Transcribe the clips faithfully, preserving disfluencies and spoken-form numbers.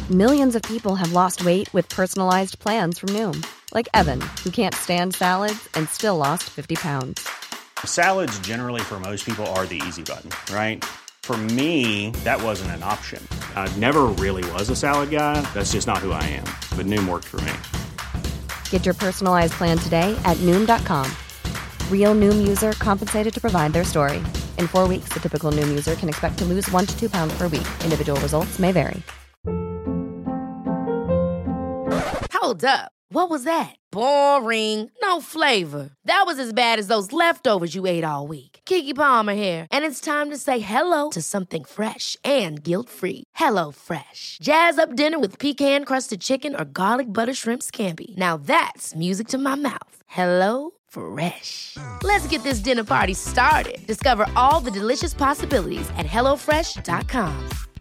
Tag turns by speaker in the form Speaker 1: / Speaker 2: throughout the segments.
Speaker 1: Millions of people have lost weight with personalized plans from Noom. Like Evan, who can't stand salads and still lost fifty pounds.
Speaker 2: Salads generally for most people are the easy button, right? For me, that wasn't an option. I never really was a salad guy. That's just not who I am. But Noom worked for me.
Speaker 1: Get your personalized plan today at Noom dot com. Real Noom user compensated to provide their story. In four weeks, the typical Noom user can expect to lose one to two pounds per week. Individual results may vary.
Speaker 3: Hold up. What was that? Boring. No flavor. That was as bad as those leftovers you ate all week. Keke Palmer here, and it's time to say hello to something fresh and guilt-free. Hello Fresh. Jazz up dinner with pecan-crusted chicken or garlic butter shrimp scampi. Now that's music to my mouth. Hello Fresh. Let's get this dinner party started. Discover all the delicious possibilities at hello fresh dot com.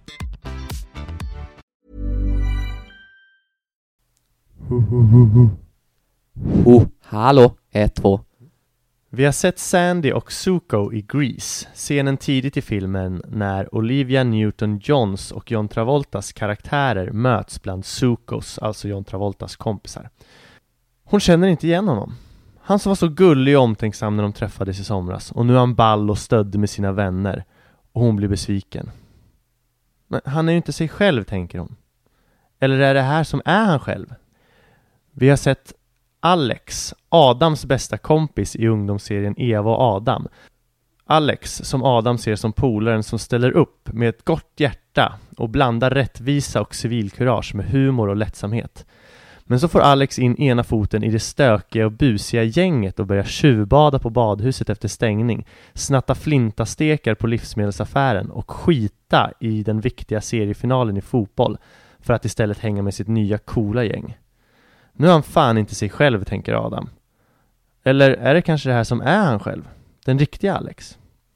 Speaker 4: Oh, hallå, ett, två.
Speaker 5: Vi har sett Sandy och Zuko i Grease, scenen tidigt i filmen när Olivia Newton-Johns och John Travoltas karaktärer möts bland Zucos, alltså John Travoltas kompisar. Hon känner inte igen honom. Han som var så gullig och omtänksam när de träffades i somras, och nu är han ball och stödde med sina vänner, och hon blir besviken. Men han är ju inte sig själv, tänker hon. Eller är det här som är han själv? Vi har sett Alex, Adams bästa kompis i ungdomsserien Eva och Adam. Alex, som Adam ser som polaren som ställer upp med ett gott hjärta och blandar rättvisa och civilkurage med humor och lättsamhet. Men så får Alex in ena foten i det stökiga och busiga gänget och börjar tjuvbada på badhuset efter stängning, snatta flintastekar på livsmedelsaffären och skita i den viktiga seriefinalen i fotboll för att istället hänga med sitt nya coola gäng. Nu är han fan inte sig själv, tänker Adam. Eller är det kanske det här som är han själv? Den riktiga Alex?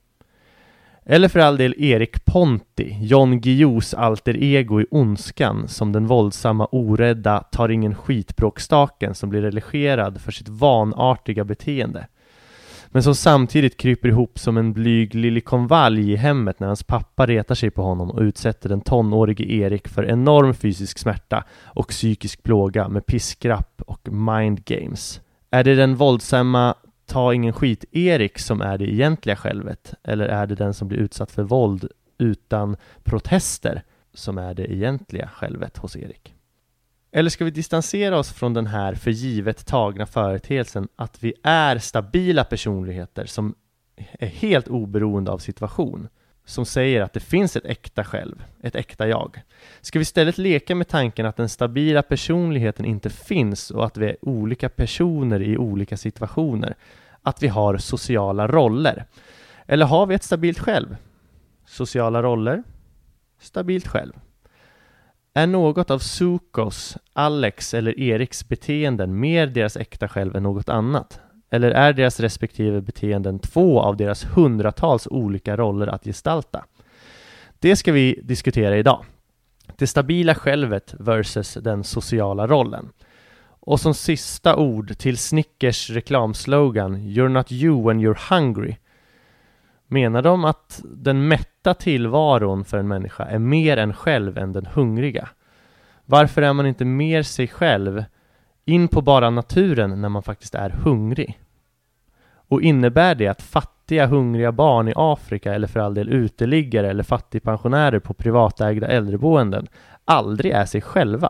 Speaker 5: Eller för all del Erik Ponti, Jon Guillous alter ego i Ondskan, som den våldsamma, orädda, tar ingen skitbråkstaken som blir religerad för sitt vanartiga beteende. Men som samtidigt kryper ihop som en blyg liljekonvalj i hemmet när hans pappa retar sig på honom och utsätter den tonårige Erik för enorm fysisk smärta och psykisk plåga med piskrapp och mind games. Är det den våldsamma ta ingen skit Erik som är det egentliga självet, eller är det den som blir utsatt för våld utan protester som är det egentliga självet hos Erik? Eller ska vi distansera oss från den här för givet tagna företeelsen att vi är stabila personligheter som är helt oberoende av situation, som säger att det finns ett äkta själv, ett äkta jag? Ska vi istället leka med tanken att den stabila personligheten inte finns och att vi är olika personer i olika situationer, att vi har sociala roller? Eller har vi ett stabilt själv? Sociala roller, stabilt själv. Är något av Zucos, Alex eller Eriks beteenden mer deras äkta själv än något annat? Eller är deras respektive beteenden två av deras hundratals olika roller att gestalta? Det ska vi diskutera idag. Det stabila självet versus den sociala rollen. Och som sista ord till Snickers reklamslogan You're not you when you're hungry, menar de att den mätta tillvaron för en människa är mer en själv än den hungriga? Varför är man inte mer sig själv in på bara naturen när man faktiskt är hungrig? Och innebär det att fattiga, hungriga barn i Afrika, eller för all del uteliggare eller fattigpensionärer på privatägda äldreboenden, aldrig är sig själva?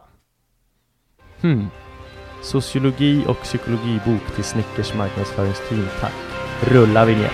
Speaker 5: Hmm. Sociologi och psykologibok till Snickers marknadsföringsteam, tack. Rulla vignett.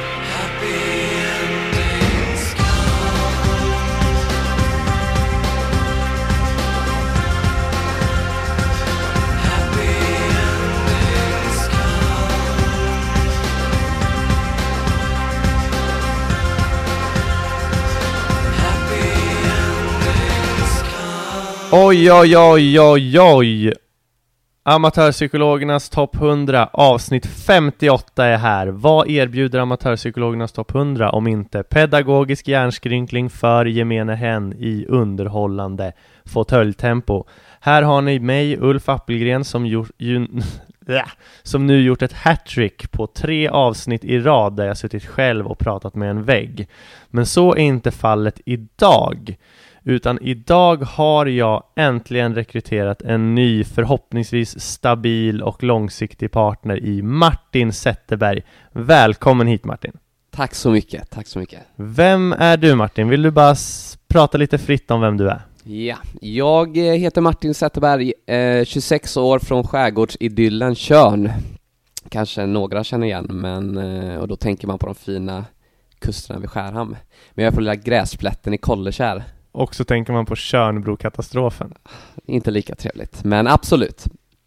Speaker 5: Oj, oj, oj, oj, oj. Amatörpsykologernas topp hundra, avsnitt femtioåtta är här. Vad erbjuder Amatörpsykologernas topp hundra om inte pedagogisk hjärnskrynkling för gemene hen i underhållande fåtöljtempo? Här har ni mig, Ulf Appelgren, som, gjort, ju, som nu gjort ett hattrick på tre avsnitt i rad där jag suttit själv och pratat med en vägg. Men så är inte fallet idag. Utan idag har jag äntligen rekryterat en ny, förhoppningsvis stabil och långsiktig partner i Martin Zetterberg. Välkommen hit, Martin.
Speaker 4: Tack så mycket, tack så mycket.
Speaker 5: Vem är du, Martin? Vill du bara s- prata lite fritt om vem du är?
Speaker 4: Ja, jag heter Martin Zetterberg, eh, tjugosex år, från skärgårdsidyllen Tjörn. Kanske några känner igen, men eh, och då tänker man på de fina kusterna vid Skärhamn. Men jag är på lilla gräsplätten i Kollekär.
Speaker 5: Och så tänker man på Tjörnbro-katastrofen.
Speaker 4: Inte lika trevligt, men absolut.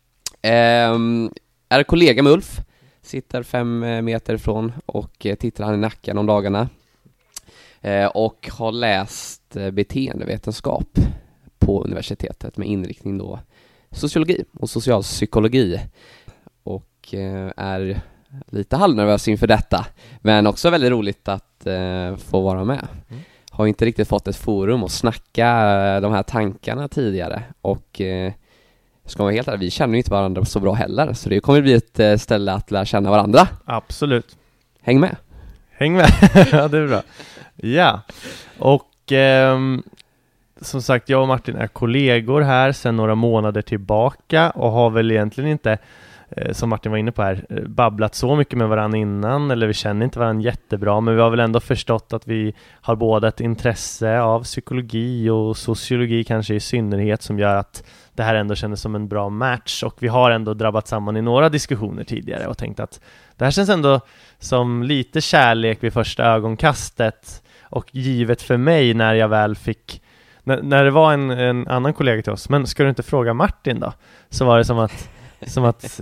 Speaker 4: Eh, är kollega med Ulf. Sitter fem meter ifrån och eh, tittar han i nacken om dagarna. Eh, och har läst eh, beteendevetenskap på universitetet med inriktning då sociologi och socialpsykologi. Och eh, är lite halvnervös inför detta. Men också väldigt roligt att eh, få vara med. Mm. Har inte riktigt fått ett forum att snacka eh, de här tankarna tidigare. Och eh, ska man vara helt ärlig, vi känner ju inte varandra så bra heller. Så det kommer bli ett eh, ställe att lära känna varandra.
Speaker 5: Absolut.
Speaker 4: Häng med.
Speaker 5: Häng med. Ja, det är bra. Ja. Och ehm, som sagt, jag och Martin är kollegor här sedan några månader tillbaka. Och har väl egentligen inte, som Martin var inne på här, babblat så mycket med varandra innan, eller vi känner inte varandra jättebra, men vi har väl ändå förstått att vi har båda ett intresse av psykologi och sociologi kanske i synnerhet, som gör att det här ändå kändes som en bra match. Och vi har ändå drabbat samman i några diskussioner tidigare och tänkt att det här känns ändå som lite kärlek vid första ögonkastet, och givet för mig när jag väl fick när, när det var en, en annan kollega till oss, men ska du inte fråga Martin då? Så var det som att som att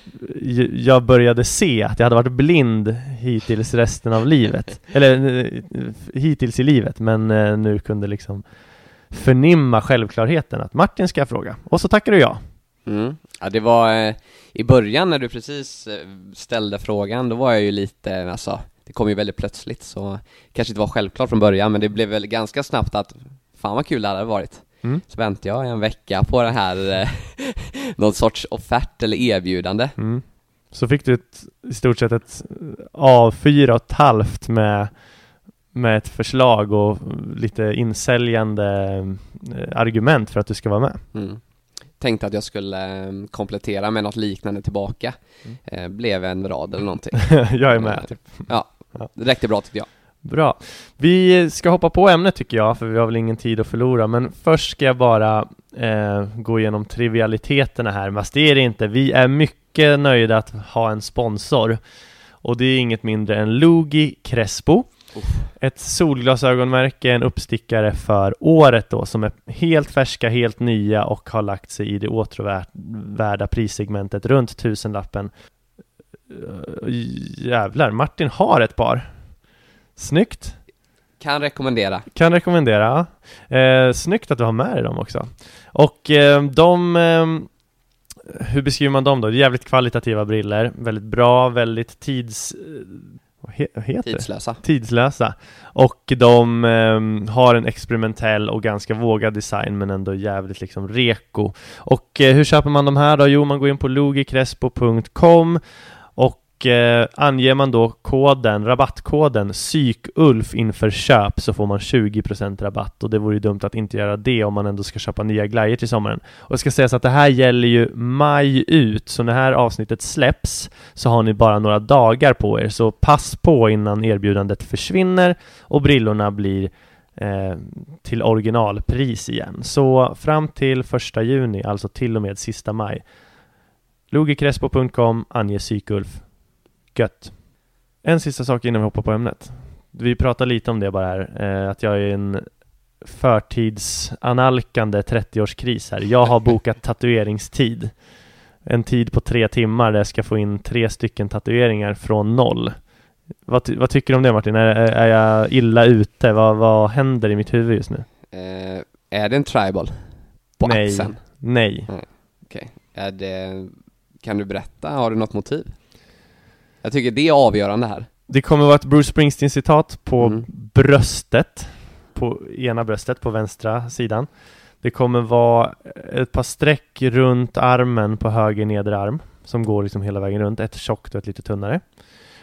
Speaker 5: jag började se att jag hade varit blind hittills resten av livet. Eller hittills i livet, men nu kunde liksom förnimma självklarheten att Martin ska fråga. Och så tackar du ja.
Speaker 4: Mm. Ja, det var eh, i början när du precis eh, ställde frågan, då var jag ju lite, alltså, det kom ju väldigt plötsligt, så kanske inte var självklart från början, men det blev väl ganska snabbt att fan vad kul det hade varit. Mm. Så väntade jag en vecka på den här eh, någon sorts offert eller erbjudande.
Speaker 5: Mm. Så fick du ett, i stort sett ett A fyra och ett halvt med, med ett förslag och lite insäljande eh, argument för att du ska vara med.
Speaker 4: Mm. Tänkte att jag skulle eh, komplettera med något liknande tillbaka. Mm. Eh, blev en rad eller någonting.
Speaker 5: Jag är med. Typ.
Speaker 4: Ja, det räckte bra tycker jag.
Speaker 5: Bra. Vi ska hoppa på ämnet tycker jag, för vi har väl ingen tid att förlora. Men först ska jag bara eh, gå igenom trivialiteterna här. Men det är det inte. Vi är mycket nöjda att ha en sponsor. Och det är inget mindre än Lugi Crespo. Uff. Ett solglasögonmärke, en uppstickare för året då, som är helt färska, helt nya och har lagt sig i det åtråvärda prissegmentet runt tusenlappen. Jävlar, Martin har ett par. Snyggt.
Speaker 4: Kan rekommendera.
Speaker 5: Kan rekommendera. Eh, snyggt att du har med dig dem också. Och eh, de... Eh, hur beskriver man dem då? Jävligt kvalitativa briller. Väldigt bra, väldigt tids... Vad heter
Speaker 4: Tidslösa.
Speaker 5: Det? Tidslösa. Och de eh, har en experimentell och ganska vågad design, men ändå jävligt liksom reko. Och eh, hur köper man de här då? Jo, man går in på lugicrespo punkt com och Eh, anger man då koden, rabattkoden PSYKULF inför köp, så får man tjugo procent rabatt. Och det vore ju dumt att inte göra det om man ändå ska köpa nya glajjor till sommaren. Och jag ska säga så att det här gäller ju maj ut, så när det här avsnittet släpps så har ni bara några dagar på er. Så pass på innan erbjudandet försvinner och brillorna blir eh, till originalpris igen. Så fram till första juni, alltså till och med sista maj. lugicrespo punkt com, anger PSYKULF. Gött. En sista sak innan vi hoppar på ämnet. Vi pratar lite om det bara här. Eh, att jag är en förtidsanalkande trettioårskris här. Jag har bokat tatueringstid. En tid på tre timmar där jag ska få in tre stycken tatueringar från noll. Vad, ty- vad tycker du om det, Martin? Är, är jag illa ute? Vad, vad händer i mitt huvud just nu?
Speaker 4: Eh, är det en tribal? På
Speaker 5: Nej.
Speaker 4: axeln?
Speaker 5: Nej.
Speaker 4: Mm. Okej. Okay. Är det... Kan du berätta? Har du något motiv? Jag tycker det är avgörande här.
Speaker 5: Det kommer vara ett Bruce Springsteen-citat på
Speaker 4: mm.
Speaker 5: bröstet. På ena bröstet, på vänstra sidan. Det kommer vara ett par streck runt armen på höger nedre arm, som går liksom hela vägen runt. Ett tjockt och ett lite tunnare.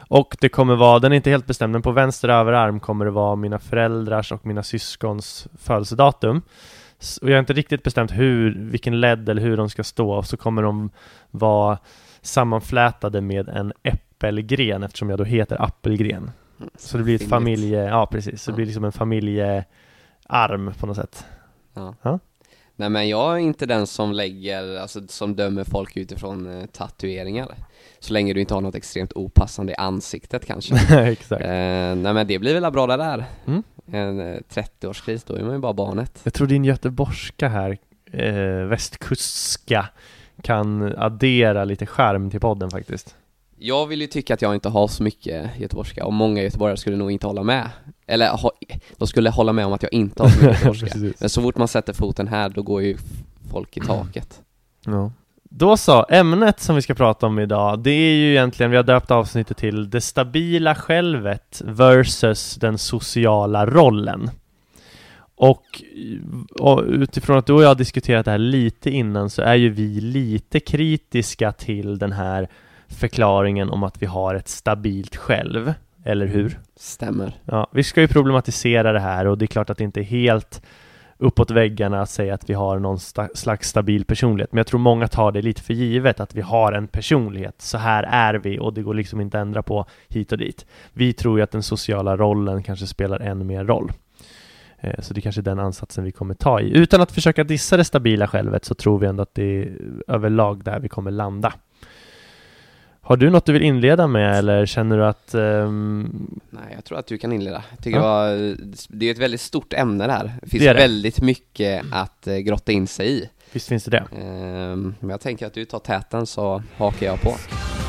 Speaker 5: Och det kommer vara, den är inte helt bestämd, men på vänster överarm kommer det vara mina föräldrars och mina syskons födelsedatum. Och jag har inte riktigt bestämt hur, vilken led eller hur de ska stå. Och så kommer de vara sammanflätade med en äppelgren, eftersom jag då heter Appelgren. Så det blir ett familje... Ja, precis. Så det blir liksom en familjearm på något sätt.
Speaker 4: Ja.
Speaker 5: Ja.
Speaker 4: Nej, men jag är inte den som lägger, alltså som dömer folk utifrån eh, tatueringar. Så länge du inte har något extremt opassande i ansiktet kanske.
Speaker 5: Exakt.
Speaker 4: Eh, nej, men det blir väl bra det där.
Speaker 5: Mm.
Speaker 4: En eh, trettio-årskris, då är man ju bara barnet.
Speaker 5: Jag tror din göteborgska här, eh, västkustska, kan addera lite charm till podden faktiskt.
Speaker 4: Jag vill ju tycka att jag inte har så mycket göteborgska, och många göteborgare skulle nog inte hålla med. Eller ha, de skulle hålla med om att jag inte har så mycket göteborgska. Men så fort man sätter foten här, då går ju folk i taket.
Speaker 5: Ja. Då så, ämnet som vi ska prata om idag, det är ju egentligen, vi har döpt avsnittet till det stabila självet versus den sociala rollen. Och, och utifrån att du och jag har diskuterat det här lite innan, så är ju vi lite kritiska till den här förklaringen om att vi har ett stabilt själv, eller hur?
Speaker 4: Stämmer.
Speaker 5: Ja, vi ska ju problematisera det här, och det är klart att det inte är helt uppåt väggarna att säga att vi har någon sta- slags stabil personlighet. Men jag tror många tar det lite för givet att vi har en personlighet. Så här är vi, och det går liksom inte att ändra på hit och dit. Vi tror ju att den sociala rollen kanske spelar än mer roll. Eh, så det är kanske den ansatsen vi kommer ta i. Utan att försöka dissa det stabila självet, så tror vi ändå att det är överlag där vi kommer landa. Har du något du vill inleda med, eller känner du att... Um...
Speaker 4: Nej, jag tror att du kan inleda. Jag tycker
Speaker 5: Ja.
Speaker 4: det, var, det är ett väldigt stort ämne där. Det finns
Speaker 5: Det är det.
Speaker 4: väldigt mycket att eh, grotta in sig i.
Speaker 5: Visst finns det det.
Speaker 4: Ehm, men jag tänker att du tar täten, så hakar jag på.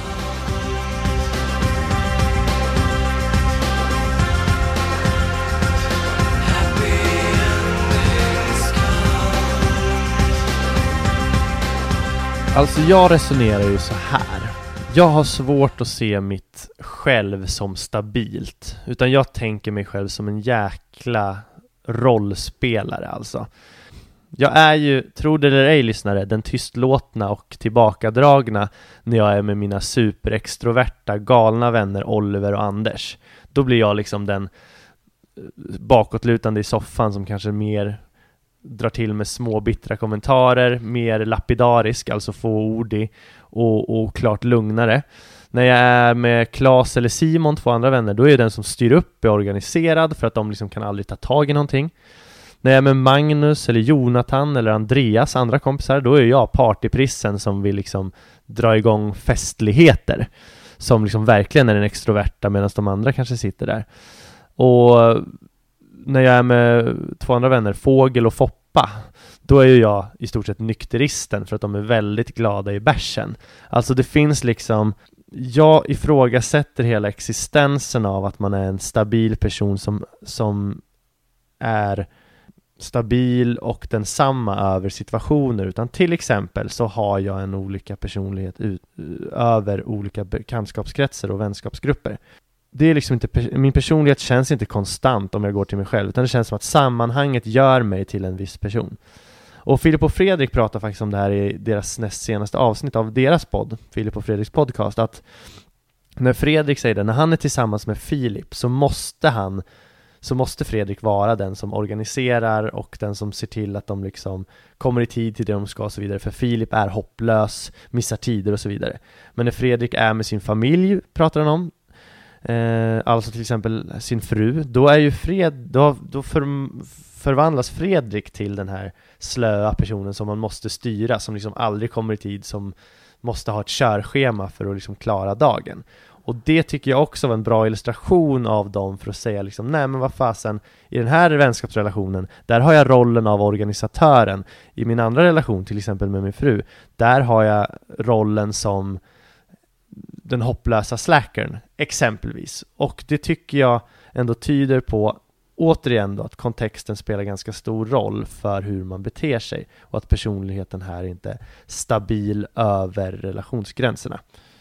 Speaker 5: Alltså jag resonerar ju så här. Jag har svårt att se mitt själv som stabilt. Utan jag tänker mig själv som en jäkla rollspelare alltså. Jag är ju, tro det eller ej lyssnare, den tystlåtna och tillbakadragna när jag är med mina superextroverta galna vänner Oliver och Anders. Då blir jag liksom den bakåtlutande i soffan som kanske mer drar till med små bittra kommentarer, mer lapidarisk, alltså fåordig och, och klart lugnare. När jag är med Claes eller Simon, två andra vänner, då är jag den som styr upp, är organiserad för att de liksom kan aldrig ta tag i någonting. När jag är med Magnus eller Jonathan eller Andreas, andra kompisar, då är jag partyprissen som vill liksom dra igång festligheter, som liksom verkligen är den extroverta, medan de andra kanske sitter där. Och när jag är med två andra vänner, Fågel och Foppa, då är ju jag i stort sett nykteristen för att de är väldigt glada i bärsen. Alltså det finns liksom, jag ifrågasätter hela existensen av att man är en stabil person som, som är stabil och densamma över situationer, utan till exempel så har jag en olika personlighet ut, över olika bekantskapskretsar och vänskapsgrupper. Det är liksom inte, min personlighet känns inte konstant om jag går till mig själv, utan det känns som att sammanhanget gör mig till en viss person. Och Filip och Fredrik pratar faktiskt om det här i deras näst senaste avsnitt av deras podd, Filip och Fredriks podcast, att när Fredrik säger det, när han är tillsammans med Filip så måste han så måste Fredrik vara den som organiserar och den som ser till att de liksom kommer i tid till det de ska och så vidare, för Filip är hopplös, missar tider och så vidare. Men när Fredrik är med sin familj, pratar han om, Eh, alltså till exempel sin fru, då är ju Fred då, då för, förvandlas Fredrik till den här slöa personen som man måste styra, som liksom aldrig kommer i tid, som måste ha ett körschema för att liksom klara dagen. Och det tycker jag också var en bra illustration av dem, för att säga liksom, nej men vad fasen, i den här vänskapsrelationen, där har jag rollen av organisatören. I min andra relation, till exempel med min fru, där har jag rollen som den hopplösa slackern, exempelvis. Och det tycker jag ändå tyder på, återigen då, att kontexten spelar ganska stor roll för hur man beter sig, och att personligheten här inte är stabil över relationsgränserna.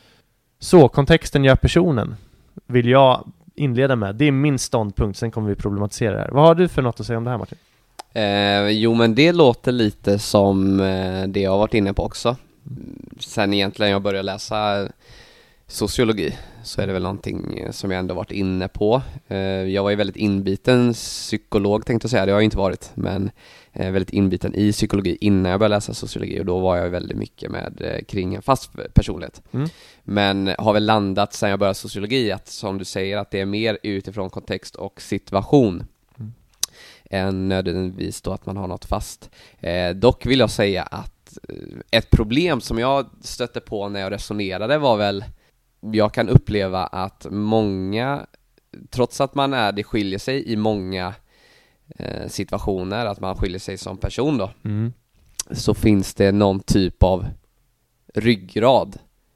Speaker 5: Så kontexten gör personen, vill jag inleda med. Det är min ståndpunkt, sen kommer vi problematisera det här. Vad har du för något att säga om det här, Martin?
Speaker 4: Eh, jo, men det låter lite som eh, det jag har varit inne på också. Sen egentligen jag började läsa sociologi, så är det väl någonting som jag ändå varit inne på. Jag var ju väldigt inbiten psykolog, tänkte jag säga. Det har jag inte varit, men väldigt inbiten i psykologi innan jag började läsa sociologi, och då var jag väldigt mycket med kring en fast personlighet. Mm. Men har väl landat sen jag började sociologi att, som du säger, att det är mer utifrån kontext och situation mm. än nödvändigtvis då att man har något fast. Eh, dock vill jag säga att ett problem som jag stötte på när jag resonerade var väl, jag kan uppleva att många, trots att man är, det skiljer sig i många eh, situationer, att man skiljer sig som person då, mm. så finns det någon typ av ryggrad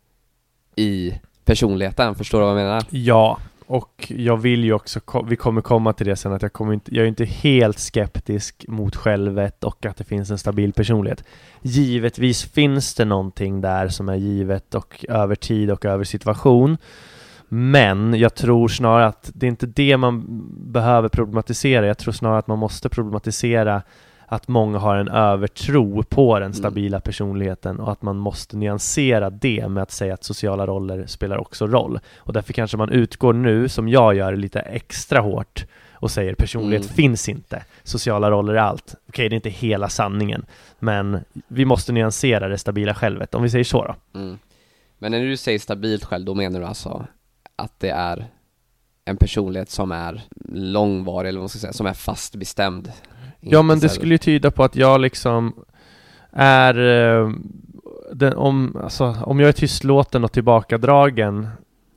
Speaker 4: i personligheten. Förstår du vad jag menar?
Speaker 5: Ja, och jag vill ju också, vi kommer komma till det sen, att jag kommer inte, jag är inte helt skeptisk mot självet och att det finns en stabil personlighet. Givetvis finns det någonting där som är givet och över tid och över situation. Men jag tror snarare att det är inte det man behöver problematisera. Jag tror snarare att man måste problematisera att många har en övertro på den stabila personligheten, och att man måste nyansera det med att säga att sociala roller spelar också roll. Och därför kanske man utgår nu, som jag gör, lite extra hårt och säger personlighet mm. finns inte. Sociala roller är allt. Okej, det är inte hela sanningen, men vi måste nyansera det stabila självet, om vi säger så då. Mm.
Speaker 4: Men när du säger stabilt själv, då menar du alltså att det är en personlighet som är långvarig, eller vad man ska säga, som är fast bestämd?
Speaker 5: Ja, men det skulle ju tyda på att jag liksom är eh, den, om, alltså, om jag är tystlåten och tillbakadragen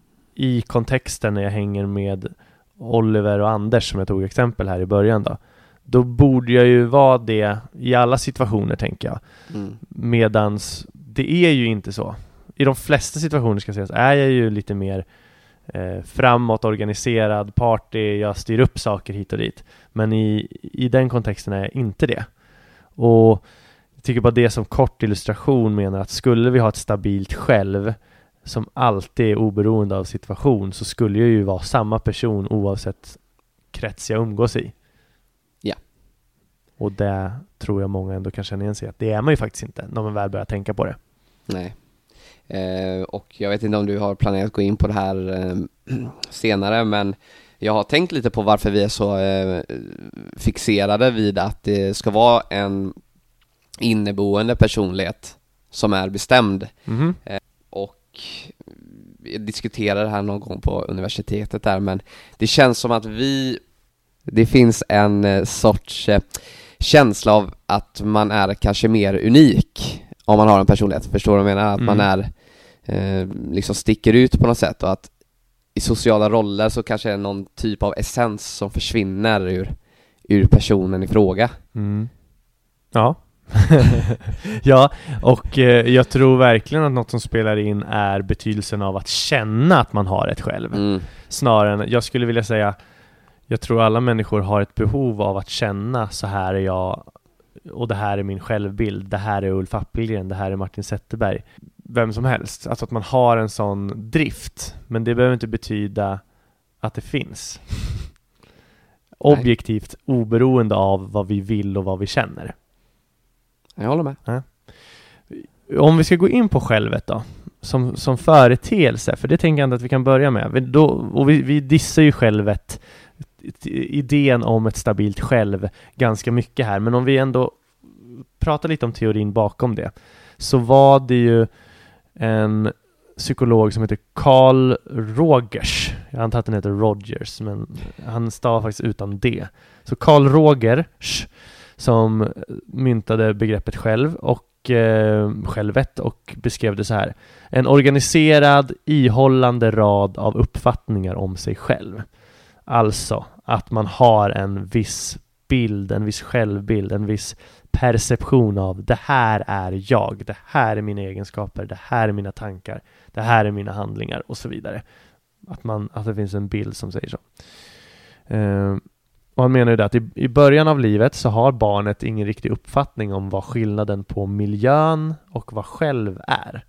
Speaker 5: i kontexten när jag hänger med Oliver och Anders, som jag tog exempel här i början då, då borde jag ju vara det i alla situationer, tänker jag. Mm. Medans det är ju inte så. I de flesta situationer, ska jag säga, är jag ju lite mer Eh, framåt, organiserad, party, jag styr upp saker hit och dit. Men i, i den kontexten är jag inte det. Och jag tycker bara det som kort illustration menar att skulle vi ha ett stabilt själv som alltid är oberoende av situation, så skulle jag ju vara samma person oavsett krets jag umgås i.
Speaker 4: Ja.
Speaker 5: Och det tror jag många ändå kan känna igen sig att det är man ju faktiskt inte när man väl börjar tänka på det.
Speaker 4: Nej. Eh, och jag vet inte om du har planerat att gå in på det här eh, senare, men jag har tänkt lite på varför vi är så eh, fixerade vid att det ska vara en inneboende personlighet som är bestämd. Mm-hmm. eh, och jag diskuterade det här någon gång på universitetet där, men det känns som att vi det finns en eh, sorts eh, känsla av att man är kanske mer unik om man har en personlighet. Förstår du vad jag menar? Att mm. man är eh, liksom sticker ut på något sätt, och att i sociala roller så kanske det är någon typ av essens som försvinner ur, ur personen i fråga.
Speaker 5: Mm. Ja. Ja, och eh, jag tror verkligen att något som spelar in är betydelsen av att känna att man har ett själv. Mm. Snarare än, jag skulle vilja säga, jag tror alla människor har ett behov av att känna, så här är jag och det här är min självbild, det här är Ulf Appelgren, det här är Martin Zetterberg, vem som helst. Alltså att man har en sån drift, men det behöver inte betyda att det finns. Objektivt, oberoende av vad vi vill och vad vi känner.
Speaker 4: Jag håller med.
Speaker 5: Ja. Om vi ska gå in på självet då, som, som företeelse, för det tänker jag ändå att vi kan börja med. Vi, då, och vi, vi dissar ju självet, idén om ett stabilt själv, ganska mycket här. Men om vi ändå pratar lite om teorin bakom det, så var det ju en psykolog som heter Carl Rogers. Jag antar att den heter Rogers, men han stavar faktiskt utan D. Så Carl Rogers som myntade begreppet själv och eh, självet och beskrev det så här: en organiserad, ihållande rad av uppfattningar om sig själv. Alltså att man har en viss bild, en viss självbild, en viss perception av det här är jag, det här är mina egenskaper, det här är mina tankar, det här är mina handlingar och så vidare. Att, man, att det finns en bild som säger så. Uh, och han menar ju det att i, i början av livet så har barnet ingen riktig uppfattning om vad skillnaden på miljön och vad själv är.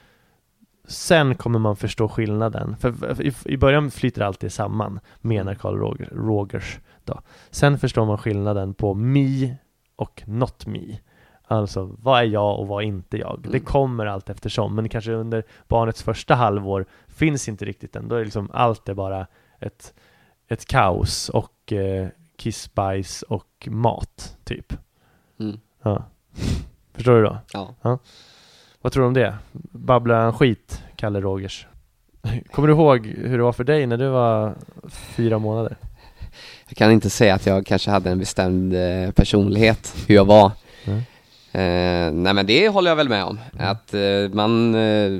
Speaker 5: Sen kommer man förstå skillnaden. För i, i början flyter alltid samman, menar Carl Roger, Rogers då. Sen förstår man skillnaden på me och not me. Alltså, vad är jag och vad är inte jag?
Speaker 4: Mm.
Speaker 5: Det kommer allt eftersom, men kanske under barnets första halvår finns inte riktigt den. Då är liksom allt är bara ett, ett kaos och eh, kissbajs och mat, typ.
Speaker 4: Mm.
Speaker 5: Ja. Förstår du då?
Speaker 4: Ja.
Speaker 5: Ja. Vad tror du om det? Babbla en skit, Kalle Rogers. Kommer du ihåg hur det var för dig när du var fyra månader?
Speaker 4: Jag kan inte säga att jag kanske hade en bestämd eh, personlighet, hur jag var.
Speaker 5: Mm.
Speaker 4: Eh, nej men det håller jag väl med om.
Speaker 5: Mm.
Speaker 4: Att eh, man eh,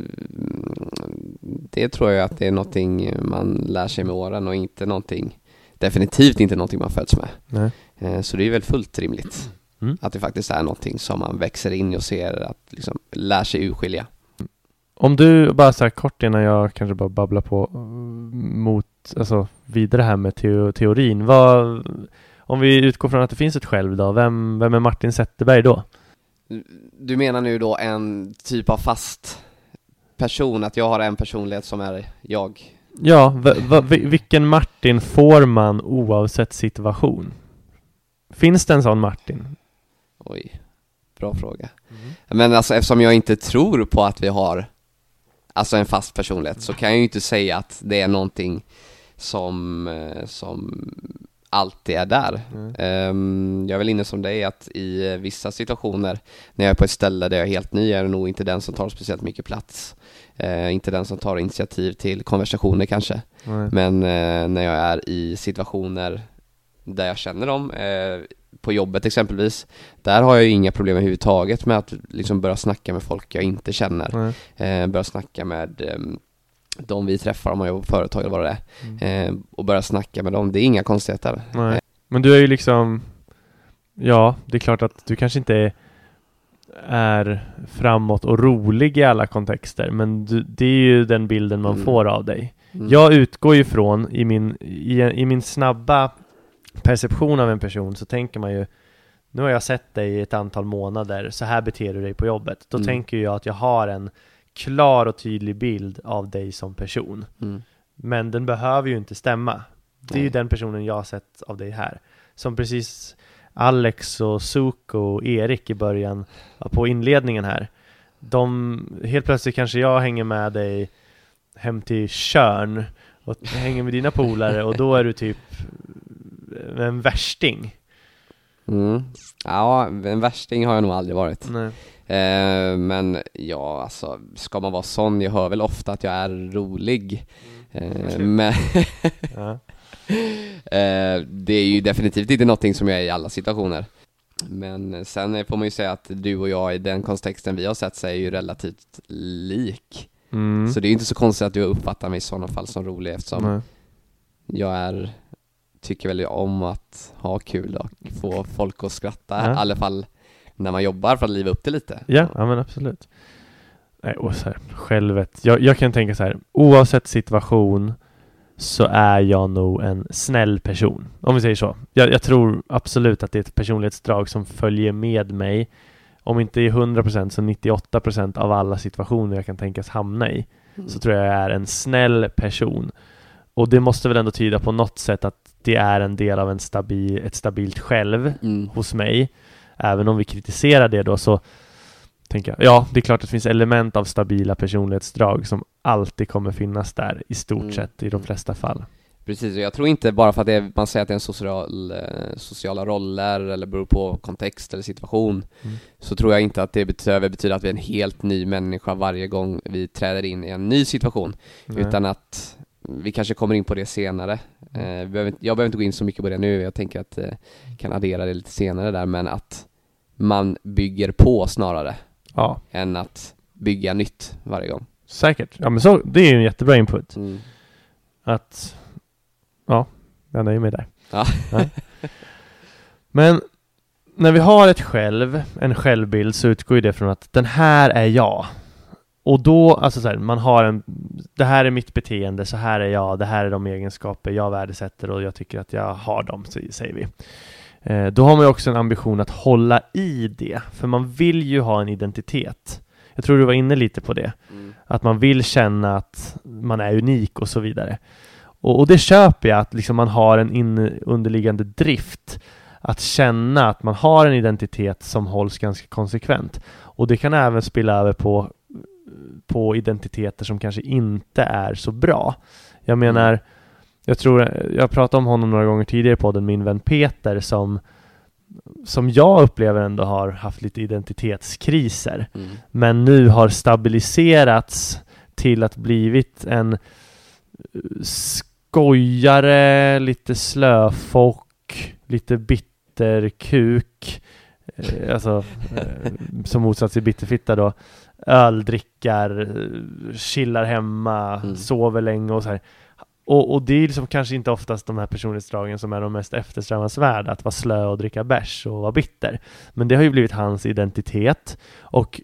Speaker 4: det tror jag att det är någonting man lär sig med åren och inte någonting, definitivt inte någonting man föds med.
Speaker 5: Nej.
Speaker 4: Eh, så det är väl fullt rimligt.
Speaker 5: Mm.
Speaker 4: Att det faktiskt är någonting som man växer in i och ser att liksom lär sig urskilja.
Speaker 5: Om du bara så här kort innan jag kanske bara babblar på mot, alltså vidare här med teo- teorin. Vad, om vi utgår från att det finns ett själv då, vem, vem är Martin Zetterberg då?
Speaker 4: Du menar nu då en typ av fast person, att jag har en personlighet som är jag?
Speaker 5: Ja, v- v- vilken Martin får man oavsett situation? Finns det en sån Martin?
Speaker 4: Oj, bra fråga. Mm. Men alltså eftersom jag inte tror på att vi har alltså en fast personlighet, så kan jag ju inte säga att det är någonting som, som alltid är där. Mm. Um, jag är väl inne som dig att i vissa situationer när jag är på ett ställe där jag är helt ny är jag nog inte den som tar speciellt mycket plats. Uh, inte den som tar initiativ till konversationer kanske. Mm. Men uh, när jag är i situationer där jag känner dem, uh, på jobbet exempelvis, där har jag ju inga problem överhuvudtaget med att liksom börja snacka med folk jag inte känner. Mm. Eh, börja snacka med eh, de vi träffar om man jobbar på företag eller vad det är. Mm. Eh, och börja snacka med dem, det är inga konstigheter.
Speaker 5: Nej. Men du är ju liksom, ja, det är klart att du kanske inte är framåt och rolig i alla kontexter, men du, det är ju den bilden man mm. får av dig. Mm. Jag utgår ju från i min, i, i min snabba perception av en person, så tänker man ju, nu har jag sett dig i ett antal månader, så här beter du dig på jobbet. Då mm. tänker jag att jag har en klar och tydlig bild av dig som person. Mm. Men den behöver ju inte stämma. Det är Nej. ju den personen jag har sett av dig här. Som precis Alex och Suko och Erik i början på inledningen här. De, helt plötsligt kanske jag hänger med dig hem till Tjörn och hänger med dina polare, och då är du typ en värsting.
Speaker 4: Mm. Ja, en värsting har jag nog aldrig varit.
Speaker 5: Nej.
Speaker 4: Eh, men ja, alltså ska man vara sån, jag hör väl ofta att jag är rolig. Mm. Eh, men ja. eh, det är ju definitivt inte någonting som jag är i alla situationer. Men sen får man ju säga att du och jag i den kontexten vi har sett sig är ju relativt lik. Mm. Så det är ju inte så konstigt att du uppfattar mig i sådana fall som rolig, eftersom Nej. jag är tycker väl om att ha kul och få folk att skratta, ja. I alla fall när man jobbar, för att liva upp det lite.
Speaker 5: Ja, ja men absolut. Nej, och så här, självet. Jag, jag kan tänka så här, oavsett situation så är jag nog en snäll person. Om vi säger så. Jag, jag tror absolut att det är ett personlighetsdrag som följer med mig. Om inte i hundra procent så nittioåtta procent av alla situationer jag kan tänkas hamna i. Mm. Så tror jag jag är en snäll person. Och det måste väl ändå tyda på något sätt att det är en del av en stabil, ett stabilt själv mm. hos mig. Även om vi kritiserar det då, så tänker jag, ja, det är klart att det finns element av stabila personlighetsdrag som alltid kommer finnas där i stort mm. sett i de flesta fall.
Speaker 4: Precis, och jag tror inte bara för att det är, man säger att det är en social, eh, sociala roller eller beror på kontext eller situation, mm. så tror jag inte att det behöver betyda att vi är en helt ny människa varje gång vi träder in i en ny situation. Nej. Utan att vi kanske kommer in på det senare. Eh, vi behöver, jag behöver inte gå in så mycket på det nu. Jag tänker att jag eh, kan addera det lite senare där. Men att man bygger på snarare
Speaker 5: ja.
Speaker 4: än att bygga nytt varje gång.
Speaker 5: Säkert. Ja, men så, det är ju en jättebra input. Mm. Att, ja, jag nöjer mig där.
Speaker 4: Ja.
Speaker 5: Ja. Men när vi har ett själv, en självbild, så utgår ju det från att den här är jag. Och då, alltså så här, man har en, det här är mitt beteende, så här är jag, det här är de egenskaper jag värdesätter och jag tycker att jag har dem, säger vi. Eh, då har man ju också en ambition att hålla i det, för man vill ju ha en identitet. Jag tror du var inne lite på det. Mm. Att man vill känna att man är unik och så vidare. Och, och det köper jag, att liksom man har en in, underliggande drift att känna att man har en identitet som hålls ganska konsekvent. Och det kan även spilla över på, på identiteter som kanske inte är så bra. Jag menar, jag tror, jag pratade om honom några gånger tidigare på den, min vän Peter, som som jag upplever ändå har haft lite identitetskriser. Mm. Men nu har stabiliserats till att blivit en skojare, lite slöfock, lite bitterkuk, eh, alltså eh, som motsats till bitterfitta då, öldrickar, chillar hemma, mm. sover länge och så här. Och, och det är liksom kanske inte oftast de här personlighetsdragen som är de mest eftersträvansvärda, att vara slö och dricka bärs och vara bitter. Men det har ju blivit hans identitet, och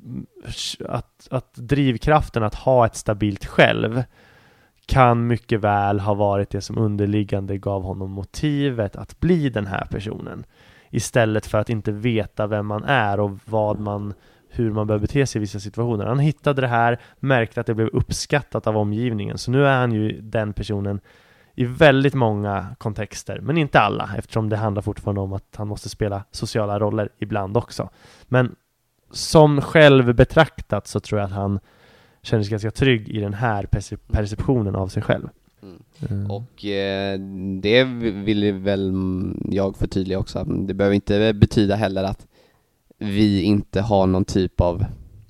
Speaker 5: att, att drivkraften att ha ett stabilt själv kan mycket väl ha varit det som underliggande gav honom motivet att bli den här personen, istället för att inte veta vem man är och vad man, hur man bör bete sig i vissa situationer. Han hittade det här, märkte att det blev uppskattat av omgivningen, så nu är han ju den personen i väldigt många kontexter, men inte alla, eftersom det handlar fortfarande om att han måste spela sociala roller ibland också. Men som själv betraktat så tror jag att han känner sig ganska trygg i den här percep- perceptionen av sig själv.
Speaker 4: Mm. Mm. Och eh, det vill väl jag förtydliga också. Det behöver inte betyda heller att vi inte har någon typ av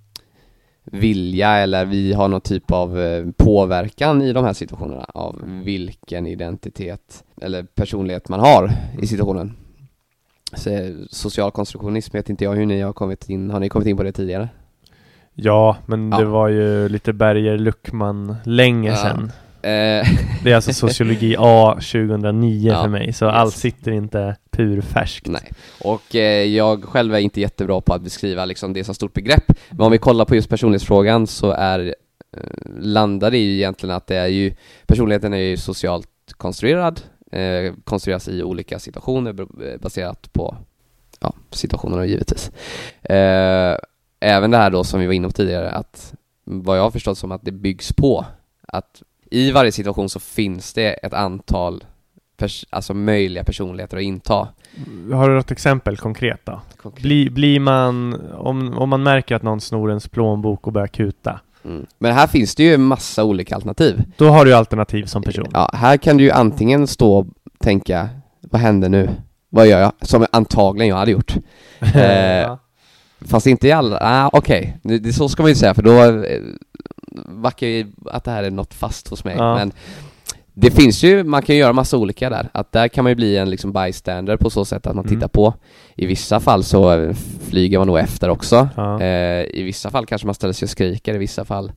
Speaker 4: vilja eller vi har någon typ av eh, påverkan i de här situationerna av vilken identitet eller personlighet man har i situationen. Så, social konstruktionism vet inte jag hur ni har kommit in. Har ni kommit in på det tidigare?
Speaker 5: Ja, men
Speaker 4: ja.
Speaker 5: det var ju lite Berger Luckman länge
Speaker 4: ja.
Speaker 5: sedan. Det är alltså sociologi A tjugohundranio ja, för mig, så yes. Allt sitter inte purfärskt.
Speaker 4: Nej. Och eh, jag själv är inte jättebra på att beskriva liksom det som stort begrepp. Men om vi kollar på just personlighetsfrågan så är eh, landar det ju egentligen att det är ju personligheten är ju socialt konstruerad, eh, konstrueras i olika situationer baserat på ja, situationerna givetvis. Eh, även det här då som vi var inne på tidigare, att vad jag har förstått som att det byggs på att i varje situation så finns det ett antal pers- alltså möjliga personligheter att inta.
Speaker 5: Har du något exempel konkret då? Konkret. Bli, blir man, om, om man märker att någon snor ens plånbok och börjar kuta.
Speaker 4: Mm. Men här finns det ju en massa olika alternativ.
Speaker 5: Då har du ju alternativ som person.
Speaker 4: Ja, här kan du ju antingen stå och tänka, vad händer nu? Vad gör jag? Som antagligen jag hade gjort. eh, ja. Fast inte i alla... Ah, okej, okay. det, så ska man ju säga, för då eh, vackar ju att det här är något fast hos mig. Ja. Men det finns ju, man kan ju göra massa olika där. Att där kan man ju bli en liksom bystander på så sätt att man mm. tittar på. I vissa fall så flyger man nog efter också. Ja. Eh, I vissa fall kanske man ställer sig och skriker. I vissa fall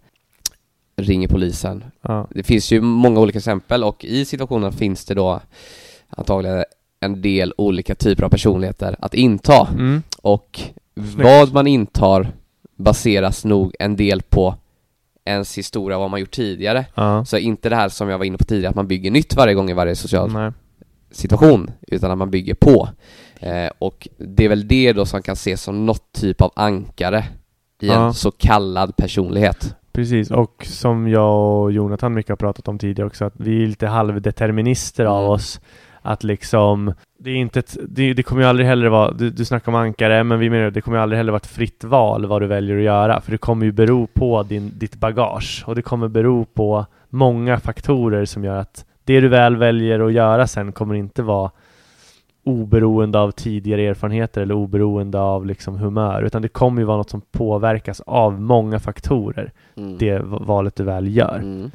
Speaker 4: ringer polisen. Ja. Det finns ju många olika exempel, och i situationen finns det då antagligen en del olika typer av personligheter att inta. Mm. Och vad man intar baseras nog en del på ens historia, vad man gjort tidigare. Uh. Så inte det här som jag var inne på tidigare, att man bygger nytt varje gång i varje social Nej. situation, utan att man bygger på. Eh, och det är väl det då som kan ses som något typ av ankare i uh. en så kallad personlighet.
Speaker 5: Precis, och som jag och Jonathan mycket har pratat om tidigare också, att vi är lite halvdeterminister mm. av oss. Att liksom, det är inte ett, det, det kommer ju aldrig heller vara, du, du snackar om ankare, men vi menar det kommer ju aldrig heller vara ett fritt val vad du väljer att göra, för det kommer ju bero på din, ditt bagage, och det kommer bero på många faktorer som gör att det du väl väljer att göra sen kommer inte vara oberoende av tidigare erfarenheter eller oberoende av liksom humör, utan det kommer ju vara något som påverkas av många faktorer, mm. det valet du väl gör.
Speaker 4: Mm.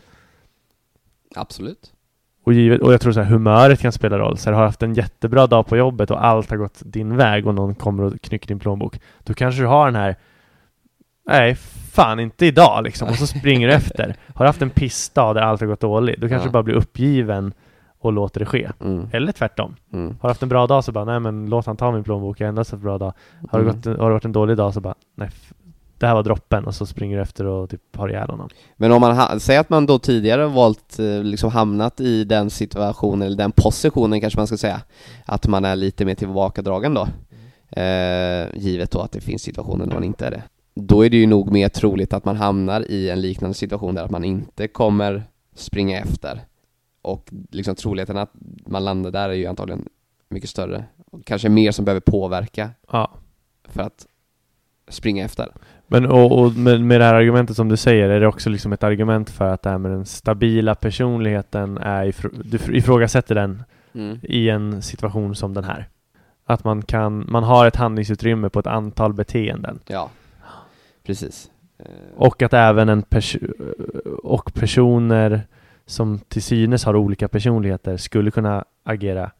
Speaker 4: Absolut.
Speaker 5: Och, givet, och jag tror så här, humöret kan spela roll. Så här, har haft en jättebra dag på jobbet och allt har gått din väg och någon kommer och knycker din plånbok. Då kanske du har den här, nej fan inte idag liksom. Och så springer du efter. Har du haft en pissdag där allt har gått dåligt, då kanske ja. du bara blir uppgiven och låter det ske. Mm. Eller tvärtom. Mm. Har du haft en bra dag så bara, nej men låt han ta min plånbok, jag endast en bra dag. Har, mm. du gått, har du varit en dålig dag så bara, nej det här var droppen, och så springer du efter och typ har ihjäl honom.
Speaker 4: Men om man ha, säger att man då tidigare valt liksom hamnat i den situationen eller den positionen kanske man ska säga, att man är lite mer tillbakadragen då, eh, givet då att det finns situationer där man inte är det, då är det ju nog mer troligt att man hamnar i en liknande situation där att man inte kommer springa efter, och liksom troligheten att man landar där är ju antagligen mycket större. Och kanske mer som behöver påverka
Speaker 5: Ja.
Speaker 4: för att springa efter.
Speaker 5: Men och, och med, med det här argumentet som du säger, är det också liksom ett argument för att det här med den stabila personligheten är ifr- du ifrågasätter den
Speaker 4: Mm.
Speaker 5: i en situation som den här. Att man kan man har ett handlingsutrymme på ett antal beteenden.
Speaker 4: Ja, precis. Eh,
Speaker 5: Och att även en pers- och personer som till synes har olika personligheter skulle kunna agera.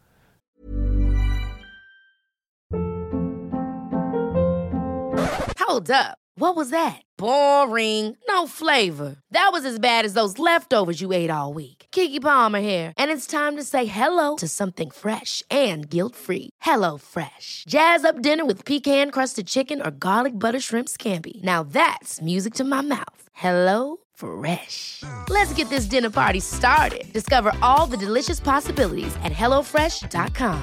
Speaker 3: Hold up. What was that? Boring. No flavor. That was as bad as those leftovers you ate all week. Keke Palmer here, and it's time to say hello to something fresh and guilt-free. Hello Fresh. Jazz up dinner with pecan-crusted chicken or garlic butter shrimp scampi. Now that's music to my mouth. Hello Fresh. Let's get this dinner party started. Discover all the delicious possibilities at hello fresh dot com.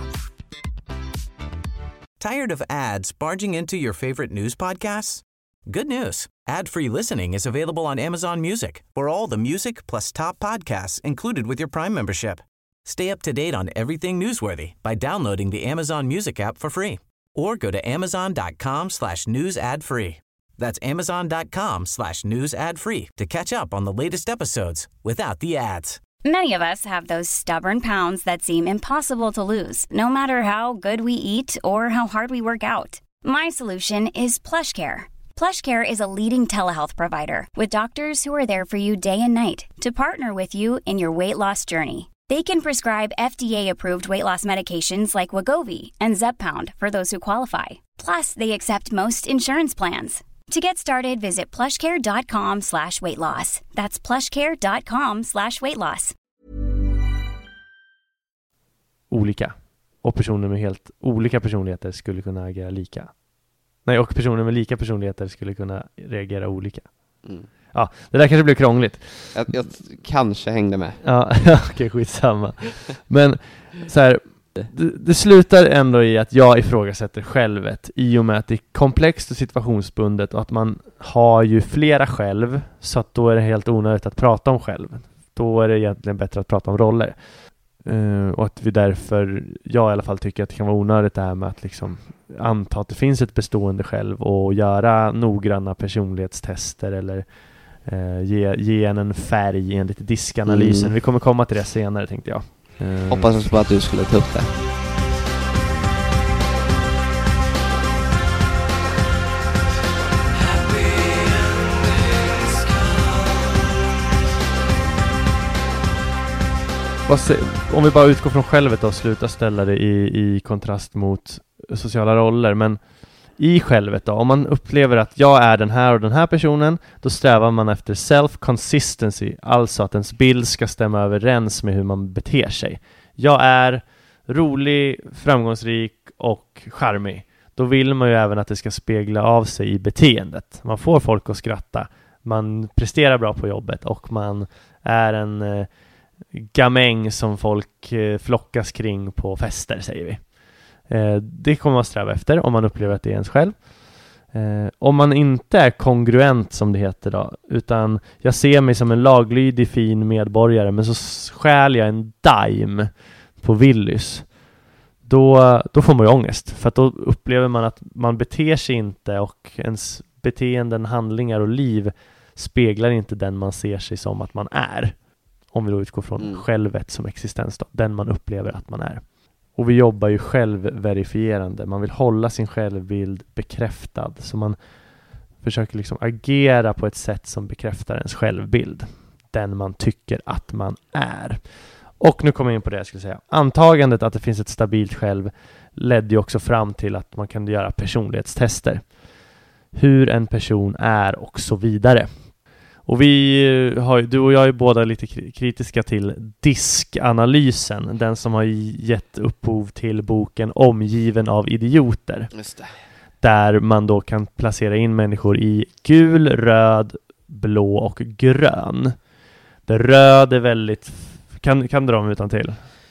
Speaker 6: Tired of ads barging into your favorite news podcasts? Good news. Ad-free listening is available on Amazon Music for all the music plus top podcasts included with your Prime membership. Stay up to date on everything newsworthy by downloading the Amazon Music app for free or go to amazon.com slash news ad free. That's amazon.com slash news ad free to catch up on the latest episodes without the ads.
Speaker 7: Many of us have those stubborn pounds that seem impossible to lose, no matter how good we eat or how hard we work out. My solution is PlushCare. PlushCare is a leading telehealth provider with doctors who are there for you day and night to partner with you in your weight loss journey. They can prescribe F D A-approved weight loss medications like Wegovy and Zepbound for those who qualify. Plus, they accept most insurance plans. To get started, visit plushcare.com slash weight loss. That's plushcare.com slash weight loss.
Speaker 5: Olika. Och personer med helt olika personligheter skulle kunna agera lika. Nej, och personer med lika personligheter skulle kunna reagera olika.
Speaker 4: Mm.
Speaker 5: Ja, det där kanske blir krångligt.
Speaker 4: Jag, jag kanske hängde med.
Speaker 5: Ja, okej, okay, skitsamma. Men så här, det, det slutar ändå i att jag ifrågasätter självet i och med att det är komplext och situationsbundet och att man har ju flera själv, så att då är det helt onödigt att prata om själv. Då är det egentligen bättre att prata om roller. Uh, och att vi därför, jag i alla fall tycker att det kan vara onödigt det här med att liksom anta att det finns ett bestående själv och göra noggranna personlighetstester eller uh, ge, ge en en färg enligt diskanalysen. Mm. Vi kommer komma till det senare, tänkte jag. Uh,
Speaker 4: Hoppas på att du skulle ta upp det.
Speaker 5: Om vi bara utgår från självet och slutar ställa det i, i kontrast mot sociala roller, men i självet då, om man upplever att jag är den här och den här personen, då strävar man efter self-consistency, alltså att ens bild ska stämma överens med hur man beter sig. Jag är rolig, framgångsrik och charmig. Då vill man ju även att det ska spegla av sig i beteendet. Man får folk att skratta, man presterar bra på jobbet och man är en eh, gamäng som folk eh, flockas kring på fester, säger vi. Eh, det kommer man sträva efter om man upplever att det är ens själv. Eh, om man inte är kongruent, som det heter då, utan jag ser mig som en laglydig fin medborgare, men så stjäl jag en dime på Willys, då, då får man ju ångest, för att då upplever man att man beter sig inte och ens beteenden, handlingar och liv speglar inte den man ser sig som att man är. Om vi då utgår från mm. självet som existens då, den man upplever att man är. Och vi jobbar ju självverifierande. Man vill hålla sin självbild bekräftad. Så man försöker liksom agera på ett sätt som bekräftar ens självbild. Den man tycker att man är. Och nu kommer jag in på det jag skulle säga. Antagandet att det finns ett stabilt själv ledde ju också fram till att man kan göra personlighetstester. Hur en person är och så vidare. Och vi har, du och jag är båda lite kritiska till diskanalysen, den som har gett upphov till boken Omgiven av idioter.
Speaker 4: Just det.
Speaker 5: Där man då kan placera in människor i gul, röd, blå och grön. Det röd är väldigt... Kan, kan du dem utan till?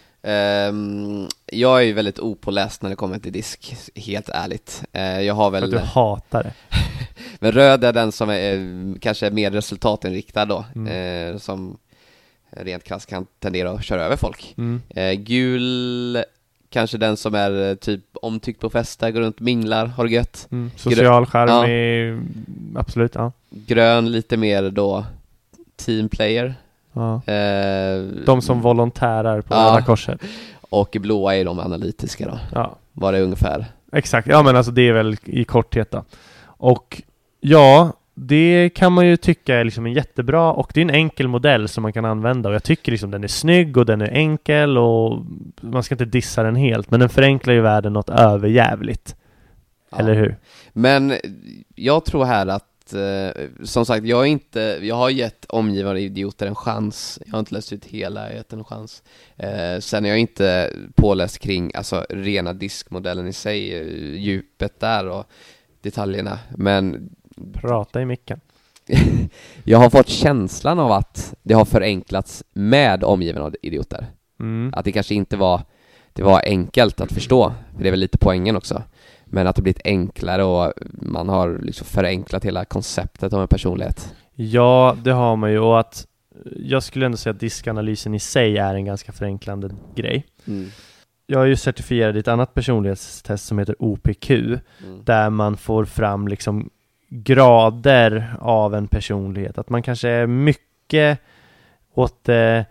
Speaker 4: Um, jag är ju väldigt opåläst när det kommer till disk, helt ärligt. Uh, jag har väl...
Speaker 5: För att du hatar det.
Speaker 4: Men röd är den som är eh, kanske mer resultatinriktad då, mm. eh, som rent krasst kan tendera att köra över folk.
Speaker 5: Mm.
Speaker 4: Eh, gul kanske den som är eh, typ omtyckt på fester, går runt, minglar, har det gött.
Speaker 5: Mm, social charm
Speaker 4: ja.
Speaker 5: är absolut, ja.
Speaker 4: Grön lite mer då teamplayer.
Speaker 5: Ja.
Speaker 4: Eh,
Speaker 5: de som volontärer på
Speaker 4: ja.
Speaker 5: Röda Korset.
Speaker 4: Och blåa är de analytiska då.
Speaker 5: Ja.
Speaker 4: Var det ungefär.
Speaker 5: Exakt, ja men alltså det är väl i korthet då. Och ja, det kan man ju tycka är liksom en jättebra, och det är en enkel modell som man kan använda, och jag tycker liksom den är snygg och den är enkel, och man ska inte dissa den helt, men den förenklar ju världen något överjävligt. Ja. Eller hur?
Speaker 4: Men jag tror här att eh, som sagt, jag är inte jag har gett omgivande idioter en chans. Jag har inte läst ut hela, jag har gett en chans. Eh, sen är jag inte påläst kring alltså rena diskmodellen i sig, djupet där och detaljerna, men
Speaker 5: prata i micken.
Speaker 4: Jag har fått känslan av att det har förenklats med omgivande idioter.
Speaker 5: Mm.
Speaker 4: Att det kanske inte var det var enkelt att förstå, för det är väl lite poängen också. Men att det blivit enklare och man har liksom förenklat hela konceptet om en personlighet.
Speaker 5: Ja, det har man ju, och att jag skulle ändå säga att diskanalysen i sig är en ganska förenklande grej.
Speaker 4: Mm.
Speaker 5: Jag är ju certifierad i ett annat personlighetstest som heter O P Q, mm. där man får fram liksom grader av en personlighet. Att man kanske är mycket åt det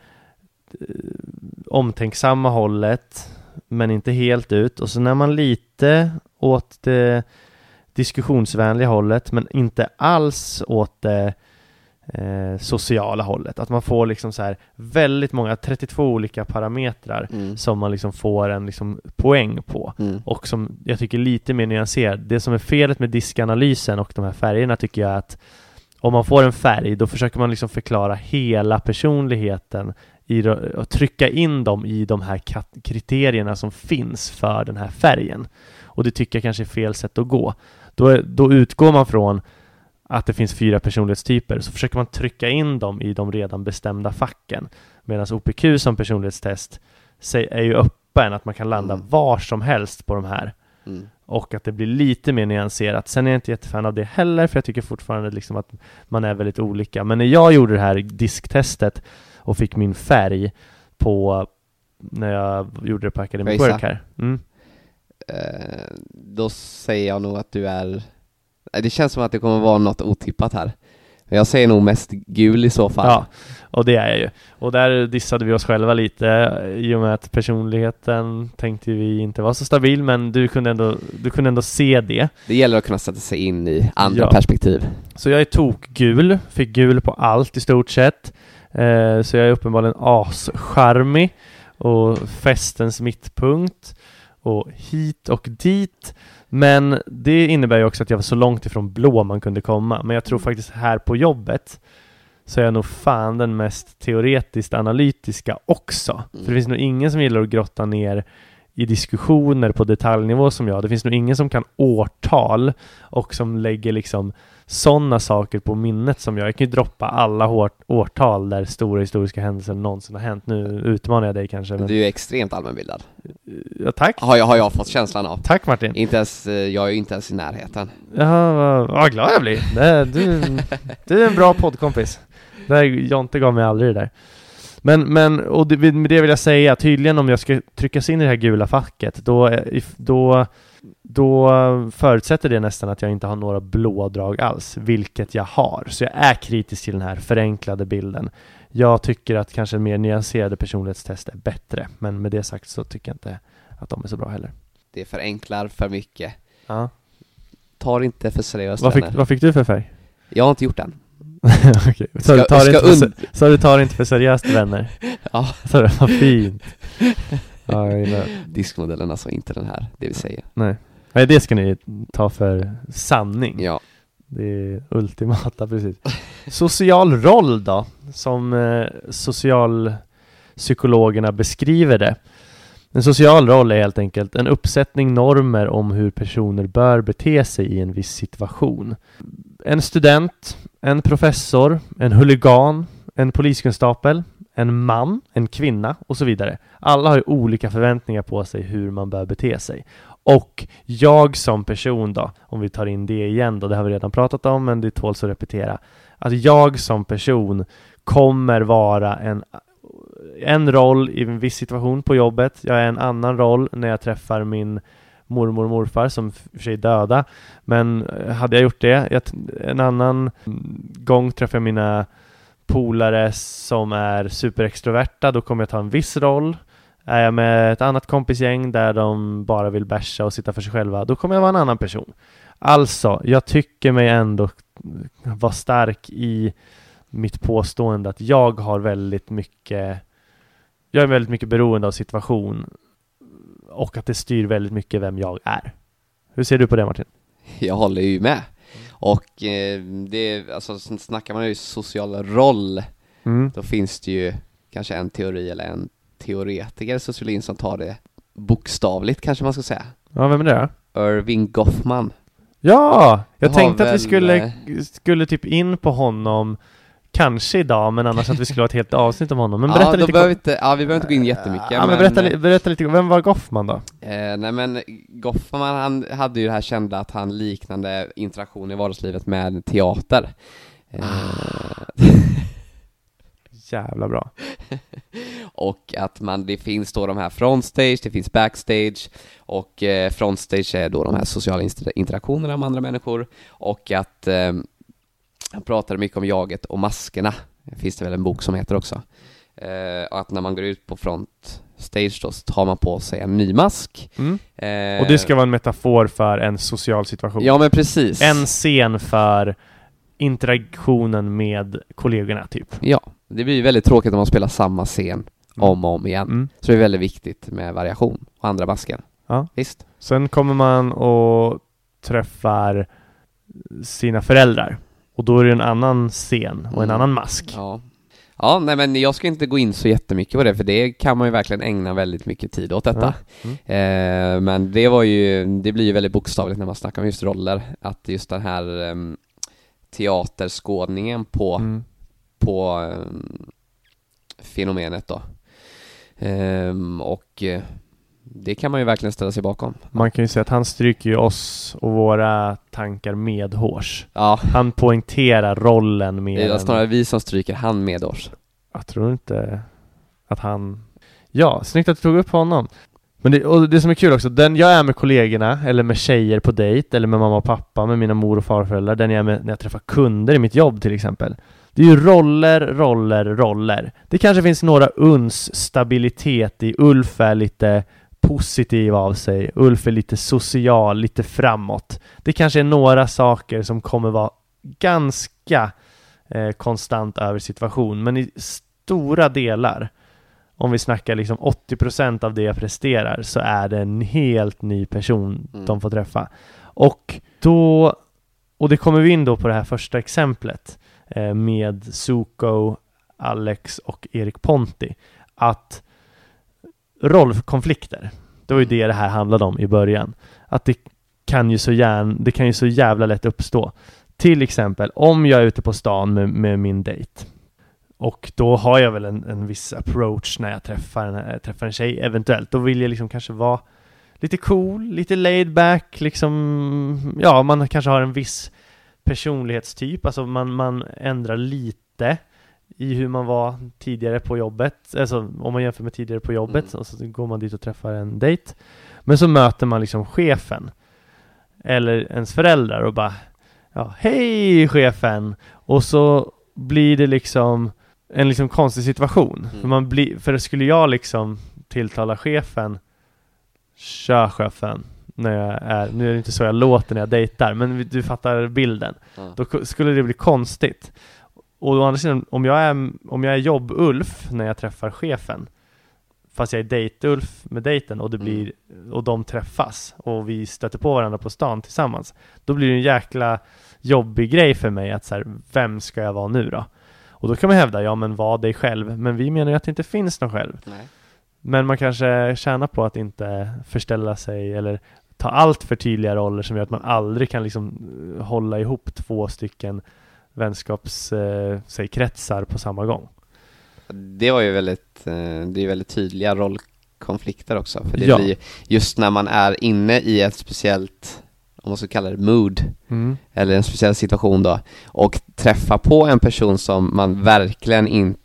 Speaker 5: omtänksamma hållet, men inte helt ut. Och så när man lite åt det diskussionsvänliga hållet, men inte alls åt det eh, sociala hållet. Att man får liksom så här väldigt många, trettiotvå olika parametrar mm. som man liksom får en liksom poäng på. Mm. Och som jag tycker lite mer nyanserad. Det som är felet med diskanalysen och de här färgerna tycker jag att om man får en färg, då försöker man liksom förklara hela personligheten i, och trycka in dem i de här kat- kriterierna som finns för den här färgen. Och det tycker jag kanske är fel sätt att gå. Då, då utgår man från att det finns fyra personlighetstyper, så försöker man trycka in dem i de redan bestämda facken. Medan O P Q som personlighetstest är ju öppen, att man kan landa mm. var som helst på de här. Mm. Och att det blir lite mer nyanserat. Sen är jag inte jättefan av det heller, för jag tycker fortfarande liksom att man är väldigt olika. Men när jag gjorde det här disktestet och fick min färg på när jag gjorde det på Academic Work här. Mm.
Speaker 4: Uh, då säger jag nog att du är... Det känns som att det kommer vara något otippat här. Jag säger nog mest gul i så fall.
Speaker 5: Ja, och det är jag ju. Och där dissade vi oss själva lite i och med att personligheten tänkte vi inte var så stabil, men du kunde ändå, du kunde ändå se det.
Speaker 4: Det gäller att kunna sätta sig in i andra
Speaker 5: ja.
Speaker 4: perspektiv.
Speaker 5: Så jag är tokgul, fick gul på allt i stort sett. Eh, så jag är uppenbarligen ascharmig och festens mittpunkt och hit och dit. Men det innebär ju också att jag var så långt ifrån blå man kunde komma. Men jag tror faktiskt här på jobbet så är jag nog fan den mest teoretiskt analytiska också. Mm. För det finns nog ingen som gillar att grotta ner i diskussioner på detaljnivå som jag. Det finns nog ingen som kan årtal och som lägger liksom sådana saker på minnet som jag. Jag kan ju droppa alla hårt, årtal där stora historiska händelser någonsin har hänt. Nu utmanar jag dig kanske. Men...
Speaker 4: Du är ju extremt allmänbildad.
Speaker 5: Ja, tack.
Speaker 4: Har jag, har jag fått känslan av.
Speaker 5: Tack Martin.
Speaker 4: Inte ens, jag är ju inte ens i närheten.
Speaker 5: Ja, vad, vad glad jag blir. Det, du, du är en bra poddkompis. Det här, Jonte gav mig aldrig det där. Men, men och det, med det vill jag säga, tydligen om jag ska tryckas in i det här gula facket, då, då, då förutsätter det nästan att jag inte har några blå drag alls, vilket jag har. Så jag är kritisk till den här förenklade bilden. Jag tycker att kanske en mer nyanserade personlighetstest är bättre, men med det sagt så tycker jag inte att de är så bra heller.
Speaker 4: Det förenklar för mycket.
Speaker 5: Ja.
Speaker 4: Tar inte för seriöst.
Speaker 5: Vad fick, vad fick du för färg?
Speaker 4: Jag har inte gjort den.
Speaker 5: Okay. Så, ska, du tar inte för, und- så du tar inte för seriöst, vänner?
Speaker 4: Ja.
Speaker 5: Så det var fint. Ja,
Speaker 4: diskmodellen, alltså inte den här, det vi säger.
Speaker 5: Nej. Nej, det ska ni ta för sanning.
Speaker 4: Ja.
Speaker 5: Det är ultimata, precis. Social roll då, som eh, socialpsykologerna beskriver det. En social roll är helt enkelt en uppsättning normer om hur personer bör bete sig i en viss situation. En student, en professor, en huligan, en poliskonstapel, en man, en kvinna och så vidare. Alla har ju olika förväntningar på sig hur man bör bete sig. Och jag som person då, om vi tar in det igen då, det har vi redan pratat om, men det tåls att repetera. Att jag som person kommer vara en en roll i en viss situation på jobbet. Jag är en annan roll när jag träffar min mormor och morfar som för sig är döda. Men hade jag gjort det, jag, en annan gång träffar jag mina polare som är superextroverta, då kommer jag ta en viss roll. Är jag med ett annat kompisgäng där de bara vill bärsa och sitta för sig själva, då kommer jag vara en annan person. Alltså, jag tycker mig ändå vara stark i mitt påstående att jag har väldigt mycket jag är väldigt mycket beroende av situation och att det styr väldigt mycket vem jag är. Hur ser du på det, Martin?
Speaker 4: Jag håller ju med. Och eh, det, alltså, snackar man ju social roll, mm. då finns det ju kanske en teori eller en teoretiker, sociologin, som tar det bokstavligt, kanske man ska säga.
Speaker 5: Ja, vem är det då?
Speaker 4: Irving Goffman.
Speaker 5: Ja, jag
Speaker 4: Har
Speaker 5: tänkte
Speaker 4: väl...
Speaker 5: att vi skulle, skulle typ in på honom kanske idag, men annars att vi skulle ha ett helt avsnitt om honom. Men berätta
Speaker 4: ja,
Speaker 5: lite
Speaker 4: behöver inte, ja, vi behöver inte gå in jättemycket.
Speaker 5: Ja, men, men berätta, berätta lite, vem var Goffman då?
Speaker 4: Eh, nej men Goffman, han hade ju det här kända att han liknande interaktion i vardagslivet med teater. Eh...
Speaker 5: Jävla bra.
Speaker 4: Och att man, det finns då de här frontstage, det finns backstage, och eh, frontstage är då de här sociala interaktionerna med andra människor, och att eh, han pratade mycket om jaget och maskerna. Det finns det väl en bok som heter också. Eh, och att när man går ut på frontstage då så tar man på sig en ny mask.
Speaker 5: Mm.
Speaker 4: Eh,
Speaker 5: och det ska vara en metafor för en social situation.
Speaker 4: Ja, men precis.
Speaker 5: En scen för interaktionen med kollegorna typ.
Speaker 4: Ja, det blir ju väldigt tråkigt om man spelar samma scen
Speaker 5: mm.
Speaker 4: om och om igen. Mm. Så det är väldigt viktigt med variation och andra masker.
Speaker 5: Ja.
Speaker 4: Visst.
Speaker 5: Sen kommer man och träffar sina föräldrar. Och då är det en annan scen och en mm. annan mask.
Speaker 4: Ja. Ja, nej, men jag ska inte gå in så jättemycket på det, för det kan man ju verkligen ägna väldigt mycket tid åt detta. Ja. Mm. Eh, men det var ju, det blir ju väldigt bokstavligt när man snackar om just roller, att just den här um, teaterskådningen på mm. på um, fenomenet då. Um, och uh, det kan man ju verkligen ställa sig bakom.
Speaker 5: Man kan ju säga att han stryker ju oss och våra tankar med hårs.
Speaker 4: Ja.
Speaker 5: Han poängterar rollen med...
Speaker 4: Det är snarare vi som stryker han med hårs.
Speaker 5: Jag tror inte att han... Ja, snyggt att du tog upp honom. Men det, och det som är kul också, den jag är med kollegorna eller med tjejer på dejt eller med mamma och pappa, med mina mor- och farföräldrar, den jag är med när jag träffar kunder i mitt jobb till exempel. Det är ju roller, roller, roller. Det kanske finns några uns stabilitet i. Ulf är lite positiv av sig. Ulf är lite social, lite framåt. Det kanske är några saker som kommer vara ganska eh, konstant över situation. Men i stora delar, om vi snackar liksom åttio procent av det jag presterar, så är det en helt ny person mm. de får träffa. Och då, och det kommer vi in då på det här första exemplet eh, med Zuko, Alex och Erik Ponti. Att rollkonflikter, det var ju det det här handlade om i början. Att det kan ju så gärna, det kan ju så jävla lätt uppstå. Till exempel, om jag är ute på stan med, med min dejt. Och då har jag väl en, en viss approach när jag träffar en, träffar en tjej eventuellt. Då vill jag liksom kanske vara lite cool, lite laid back. Liksom, ja, man kanske har en viss personlighetstyp. Alltså man, man ändrar lite i hur man var tidigare på jobbet. Alltså om man jämför med tidigare på jobbet. Mm. Och så går man dit och träffar en dejt. Men så möter man liksom chefen. Eller ens föräldrar och bara, ja, hej chefen. Och så blir det liksom en liksom konstig situation. Mm. För, man blir, för skulle jag liksom tilltala chefen, tja chefen, när jag är, nu är det inte så jag låter när jag dejtar, men du fattar bilden. Mm. Då skulle det bli konstigt. Och å andra sidan, om jag är, om jag är jobb-Ulf när jag träffar chefen, fast jag är dejt-Ulf med dejten och det blir, och de träffas och vi stöter på varandra på stan tillsammans, då blir det en jäkla jobbig grej för mig att så här, vem ska jag vara nu då? Och då kan man hävda, ja men var dig själv. Men vi menar ju att det inte finns någon själv. Nej. Men man kanske tjänar på att inte förställa sig eller ta allt för tydliga roller som gör att man aldrig kan liksom hålla ihop två stycken vänskaps eh, säg, kretsar på samma gång.
Speaker 4: Det var ju väldigt, eh, det är väldigt tydliga rollkonflikter också. För det
Speaker 5: ja.
Speaker 4: blir just när man är inne i ett speciellt, om man ska kalla det mood, mm. eller en speciell situation då, och träffa på en person som man verkligen inte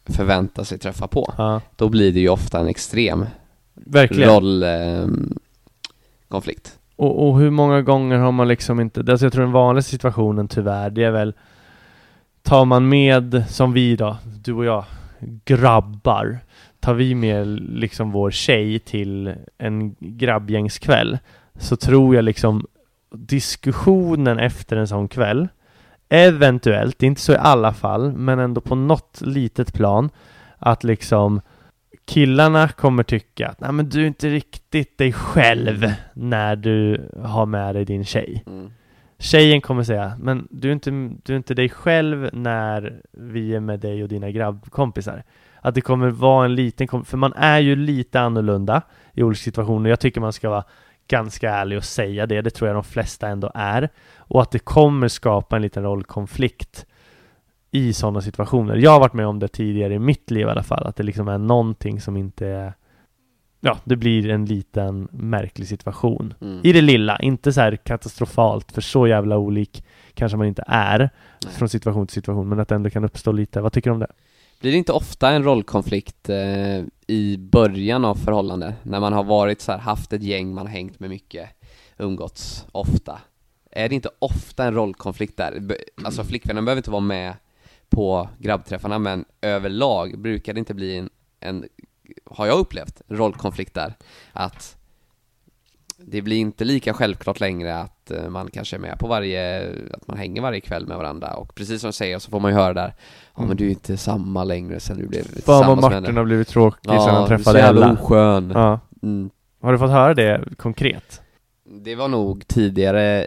Speaker 4: förväntar sig träffa på.
Speaker 5: Ja.
Speaker 4: Då blir det ju ofta en extrem
Speaker 5: Verkligen.
Speaker 4: rollkonflikt. Eh,
Speaker 5: och, och hur många gånger har man liksom inte... Alltså jag tror den vanliga situationen tyvärr, det är väl... Tar man med, som vi då, du och jag, grabbar, tar vi med liksom vår tjej till en grabbgängskväll, så tror jag liksom diskussionen efter en sån kväll, eventuellt, inte så i alla fall, men ändå på något litet plan, att liksom killarna kommer tycka att nej, men du är inte riktigt dig själv när du har med dig din tjej.
Speaker 4: Mm.
Speaker 5: Tjejen kommer säga, men du är, inte, du är inte dig själv när vi är med dig och dina grabbkompisar. Att det kommer vara en liten... För man är ju lite annorlunda i olika situationer. Jag tycker man ska vara ganska ärlig och säga det. Det tror jag de flesta ändå är. Och att det kommer skapa en liten rollkonflikt i sådana situationer. Jag har varit med om det tidigare i mitt liv i alla fall. Att det liksom är någonting som inte är... Ja, det blir en liten märklig situation. Mm. I det lilla, inte så här katastrofalt, för så jävla olik kanske man inte är. Nej. Från situation till situation, men att det ändå kan uppstå lite. Vad tycker du om det?
Speaker 4: Blir det inte ofta en rollkonflikt eh, i början av förhållande? När man har varit så här, haft ett gäng, man har hängt med mycket, umgåtts ofta. Är det inte ofta en rollkonflikt där? Alltså flickvännen behöver inte vara med på grabbträffarna, men överlag brukar det inte bli en, en har jag upplevt, en rollkonflikt där. Att det blir inte lika självklart längre att man kanske är med på varje, att man hänger varje kväll med varandra. Och precis som du säger så får man ju höra där, ja men du är inte samma längre sen du blev tillsammans med henne.
Speaker 5: Fan vad Martin har blivit tråkig
Speaker 4: ja,
Speaker 5: sen han träffade
Speaker 4: Ella.
Speaker 5: Ella.
Speaker 4: Oskön.
Speaker 5: Ja.
Speaker 4: Mm.
Speaker 5: Har du fått höra det konkret?
Speaker 4: Det var nog tidigare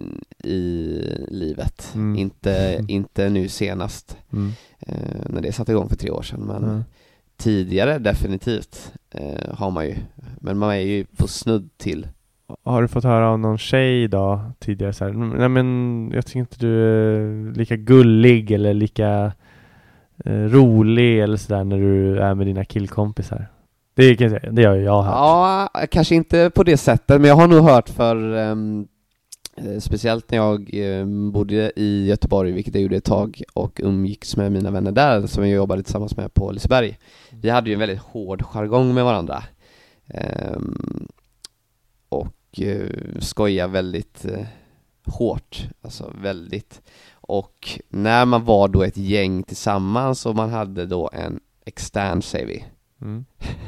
Speaker 4: i livet. Mm. Inte, mm. inte nu senast. Mm. Eh, när det satte igång för tre år sedan. Men mm. tidigare definitivt eh, har man ju. Men man är ju på snudd till.
Speaker 5: Har du fått höra av någon tjej idag tidigare så här, nej men jag tycker inte du är lika gullig eller lika eh, rolig eller sådär när du är med dina killkompisar? Det kan jag säga, det har jag hört.
Speaker 4: Ja, kanske inte på det sättet, men jag har nog hört för um, speciellt när jag um, bodde i Göteborg, vilket jag gjorde ett tag, och umgicks med mina vänner där som jag jobbade tillsammans med på Liseberg. Vi hade ju en väldigt hård jargong med varandra. Um, och uh, skoja väldigt uh, hårt, alltså väldigt. Och när man var då ett gäng tillsammans och man hade då en extern, säger vi, mm.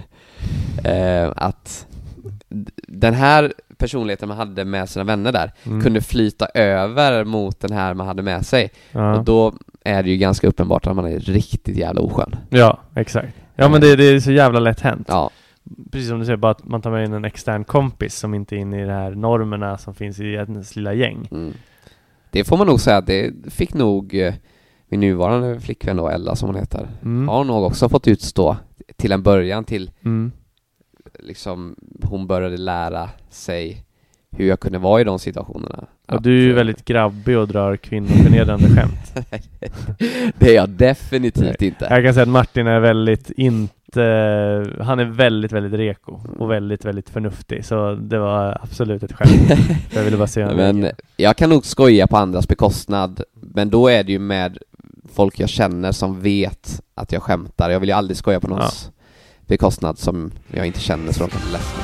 Speaker 4: uh, att den här personligheten man hade med sina vänner där mm. kunde flyta över mot den här man hade med sig. Ja. Och då är det ju ganska uppenbart att man är riktigt jävla oskön.
Speaker 5: Ja, exakt. Ja, men det, det är så jävla lätt hänt.
Speaker 4: Ja.
Speaker 5: Precis som du säger, bara att man tar med in en extern kompis som inte är inne i de här normerna som finns i ens lilla gäng.
Speaker 4: Mm. Det får man nog säga att det fick nog eh, min nuvarande flickvän då, Ella som hon heter, mm. har nog också fått utstå till en början till mm. liksom hon började lära sig hur jag kunde vara i de situationerna.
Speaker 5: Och du är ju väldigt grabbig och drar kvinnoförnedrande skämt.
Speaker 4: Det är jag definitivt
Speaker 5: Nej.
Speaker 4: inte.
Speaker 5: Jag kan säga att Martin är väldigt inte han är väldigt, väldigt reko och väldigt, väldigt förnuftig. Så det var absolut ett skämt. Jag ville bara säga
Speaker 4: men
Speaker 5: vägen.
Speaker 4: Jag kan nog skoja på andras bekostnad, men då är det ju med folk jag känner som vet att jag skämtar. Jag vill ju aldrig skoja på någons ja. bekostnad som jag inte känner, så de kan bli ledsna.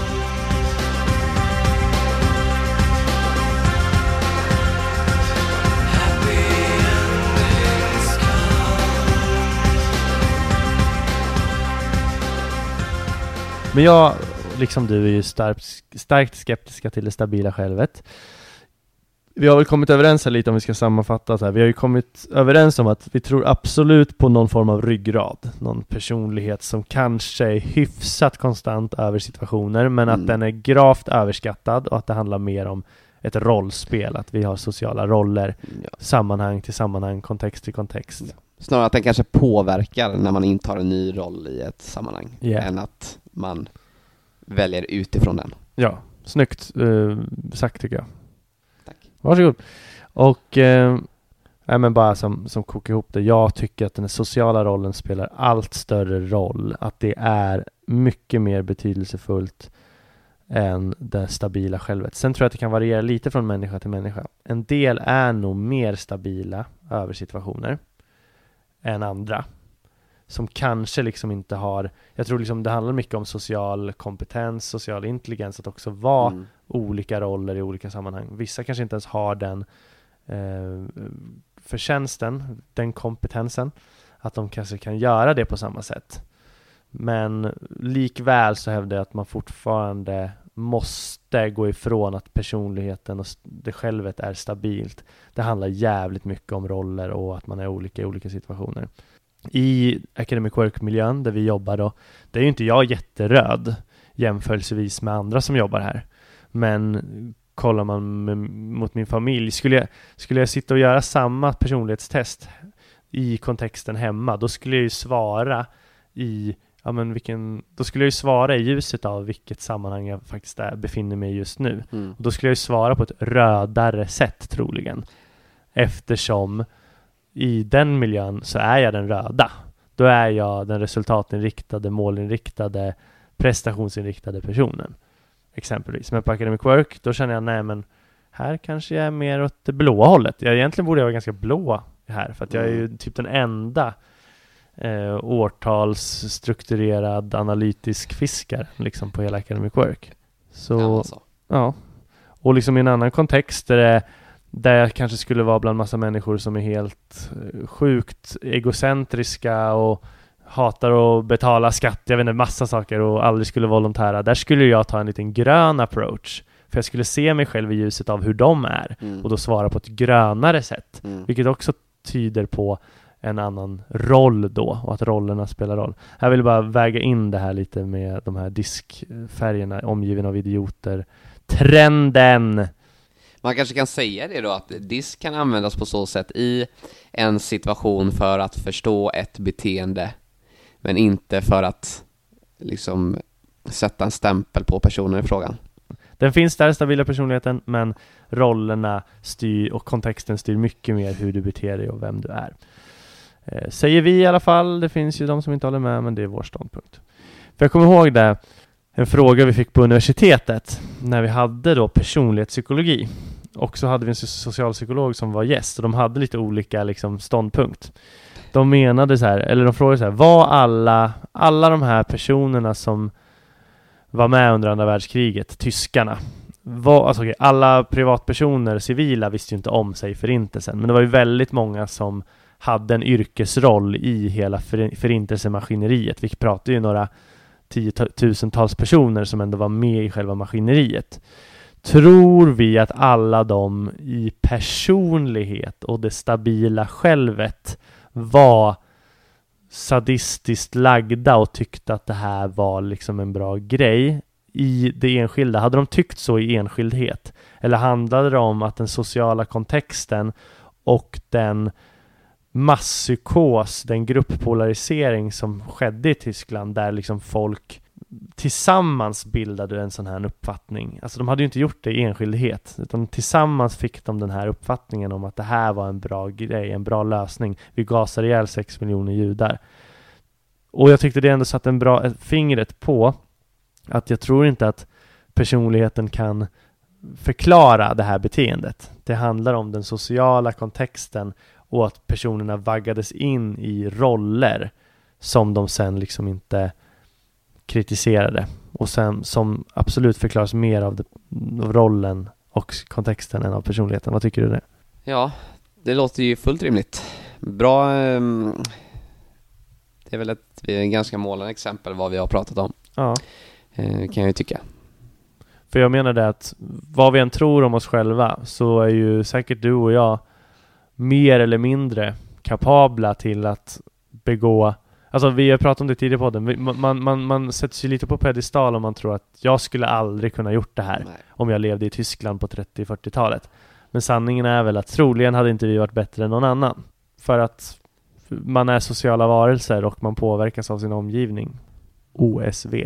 Speaker 5: Men jag, liksom du, är ju starkt, starkt skeptiska till det stabila självet. Vi har väl kommit överens här lite, om vi ska sammanfatta så här. Vi har ju kommit överens om att vi tror absolut på någon form av ryggrad. Någon personlighet som kanske är hyfsat konstant över situationer, men att mm. den är gravt överskattad och att det handlar mer om ett rollspel. Att vi har sociala roller, ja. sammanhang till sammanhang, kontext till kontext. Ja.
Speaker 4: Snarare att den kanske påverkar när man intar en ny roll i ett sammanhang yeah. än att man väljer utifrån den.
Speaker 5: Ja, snyggt eh, sagt tycker jag.
Speaker 4: Tack.
Speaker 5: Varsågod. Och eh, nej, men bara som, som kokar ihop det. Jag tycker att den sociala rollen spelar allt större roll. Att det är mycket mer betydelsefullt än det stabila självet. Sen tror jag att det kan variera lite från människa till människa. En del är nog mer stabila över situationer än andra. som kanske liksom inte har, jag tror liksom det handlar mycket om social kompetens, social intelligens, att också vara mm. olika roller i olika sammanhang. Vissa kanske inte ens har den eh, förtjänsten, den kompetensen, att de kanske kan göra det på samma sätt. Men likväl så hävdar jag att man fortfarande måste gå ifrån att personligheten och det självet är stabilt. Det handlar jävligt mycket om roller och att man är olika i olika situationer. I Academic Work-miljön där vi jobbar då, det är ju inte jag jätteröd jämförelsevis med andra som jobbar här. Men kollar man med, mot min familj, skulle jag, skulle jag sitta och göra samma personlighetstest i kontexten hemma, då skulle jag ju svara i ja, men vilken, då skulle jag ju svara i ljuset av vilket sammanhang jag faktiskt är, befinner mig just nu. Mm. Och då skulle jag ju svara på ett rödare sätt troligen. Eftersom i den miljön så är jag den röda. Då är jag den resultatinriktade, målinriktade, prestationsinriktade personen. Exempelvis. Men på Academic Work, då känner jag, nej men här kanske jag är mer åt det blåa hållet. Jag, egentligen borde jag vara ganska blå här. För att jag är ju typ den enda Eh, årtalsstrukturerad analytisk fiskar liksom på hela Academic Work. Så, ja, alltså. ja. Och liksom i en annan kontext där, det, där jag kanske skulle vara bland massa människor som är helt eh, sjukt egocentriska och hatar att betala skatt, jag vet inte, massa saker och aldrig skulle volontära. Där skulle jag ta en liten grön approach. För jag skulle se mig själv i ljuset av hur de är mm. och då svara på ett grönare sätt. Mm. Vilket också tyder på en annan roll då och att rollerna spelar roll. Jag vill bara väga in det här lite med de här diskfärgerna omgiven av idioter. Trenden!
Speaker 4: Man kanske kan säga det då, att disk kan användas på så sätt i en situation för att förstå ett beteende, men inte för att liksom sätta en stämpel på personen i frågan.
Speaker 5: Den finns där, stabila personligheten, men rollerna styr och kontexten styr mycket mer hur du beter dig och vem du är. Eh, säger vi i alla fall. Det finns ju de som inte håller med, men det är vår ståndpunkt. För jag kommer ihåg det, en fråga vi fick på universitetet när vi hade då personlighetspsykologi. Och så hade vi en socialpsykolog som var gäst och de hade lite olika liksom, ståndpunkt. De menade så här, eller de frågade så här, var alla, alla de här personerna som var med under andra världskriget, tyskarna, var, alltså, okay, alla privatpersoner, civila, visste ju inte om sig förintelsen, men det var ju väldigt många som hade en yrkesroll i hela för, förintelsemaskineriet. Vi pratade ju några tiotusentals personer som ändå var med i själva maskineriet. Tror vi att alla de i personlighet och det stabila självet var sadistiskt lagda och tyckte att det här var liksom en bra grej i det enskilda? Hade de tyckt så i enskildhet? Eller handlade det om att den sociala kontexten och den masspsykos, den grupppolarisering som skedde i Tyskland, där liksom folk tillsammans bildade en sån här uppfattning. Alltså de hade ju inte gjort det i enskildhet, utan tillsammans fick de den här uppfattningen om att det här var en bra grej, en bra lösning. Vi gasar ihjäl sex miljoner judar. Och jag tyckte det ändå satt en bra fingret på att jag tror inte att personligheten kan förklara det här beteendet. Det handlar om den sociala kontexten och att personerna vaggades in i roller som de sen liksom inte kritiserade. Och sen som absolut förklaras mer av, det, av rollen och kontexten än av personligheten. Vad tycker du det?
Speaker 4: Ja, det låter ju fullt rimligt. Bra. Um, det är väl ett ganska målande exempel vad vi har pratat om.
Speaker 5: Ja.
Speaker 4: Uh, kan jag ju tycka.
Speaker 5: För jag menar det att vad vi än tror om oss själva så är ju säkert du och jag mer eller mindre kapabla till att begå. Alltså vi har pratat om det tidigare på podden. Man, man, man, man sätter sig lite på pedestal om man tror att jag skulle aldrig kunna gjort det här. Nej. Om jag levde i Tyskland på trettio-fyrtiotalet. Men sanningen är väl att troligen hade inte vi varit bättre än någon annan. För att man är sociala varelser och man påverkas av sin omgivning. O S V.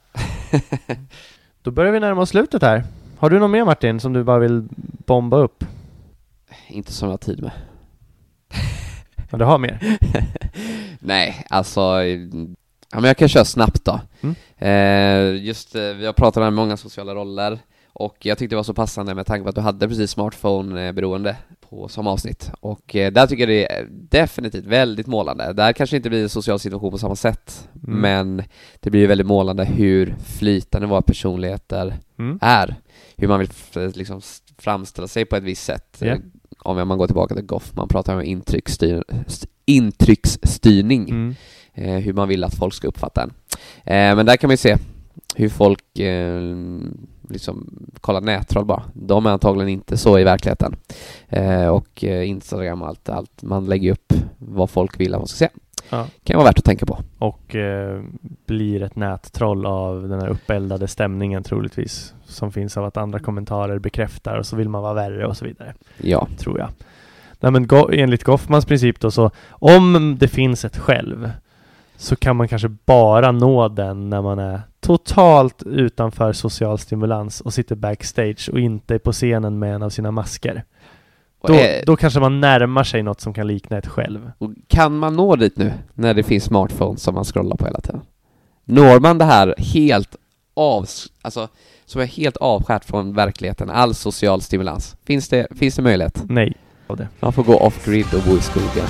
Speaker 5: Då börjar vi närma oss slutet här. Har du något mer, Martin, som du bara vill bomba upp?
Speaker 4: Inte som jag har tid med.
Speaker 5: Men du har mer?
Speaker 4: Nej, alltså ja, men jag kan köra snabbt då. Mm. Eh, just, eh, vi har pratat om många sociala roller och jag tyckte det var så passande med tanke på att du hade precis smartphone-beroende på på som avsnitt. Och eh, där tycker jag det är definitivt väldigt målande. Där kanske inte blir en social situation på samma sätt, mm. men det blir ju väldigt målande hur flytande våra personligheter mm. är. Hur man vill liksom framställa sig på ett visst sätt. Yeah. Om man går tillbaka till Goff, man pratar om intrycksstyr, intrycksstyrning. Mm. Eh, hur man vill att folk ska uppfatta en. Eh, men där kan man ju se hur folk eh, liksom kollar nättroll bara. De är antagligen inte så i verkligheten. Eh, och eh, Instagram och allt, allt. Man lägger upp vad folk vill att man ska se. Ja. Kan vara värt att tänka på.
Speaker 5: Och eh, blir ett nättroll av den här uppeldade stämningen troligtvis. Som finns av att andra kommentarer bekräftar och så vill man vara värre och så vidare.
Speaker 4: Ja.
Speaker 5: Tror jag. Nej, men go- enligt Goffmans princip då, så om det finns ett själv så kan man kanske bara nå den när man är totalt utanför social stimulans och sitter backstage och inte är på scenen med en av sina masker. Då, är... då kanske man närmar sig något som kan likna ett själv.
Speaker 4: Och kan man nå dit nu när det finns smartphones som man scrollar på hela tiden? Når man det här helt av, alltså som är helt avskärt från verkligheten, all social stimulans? Finns det, finns det möjlighet?
Speaker 5: Nej.
Speaker 4: Man får gå off-grid och bo i skogen.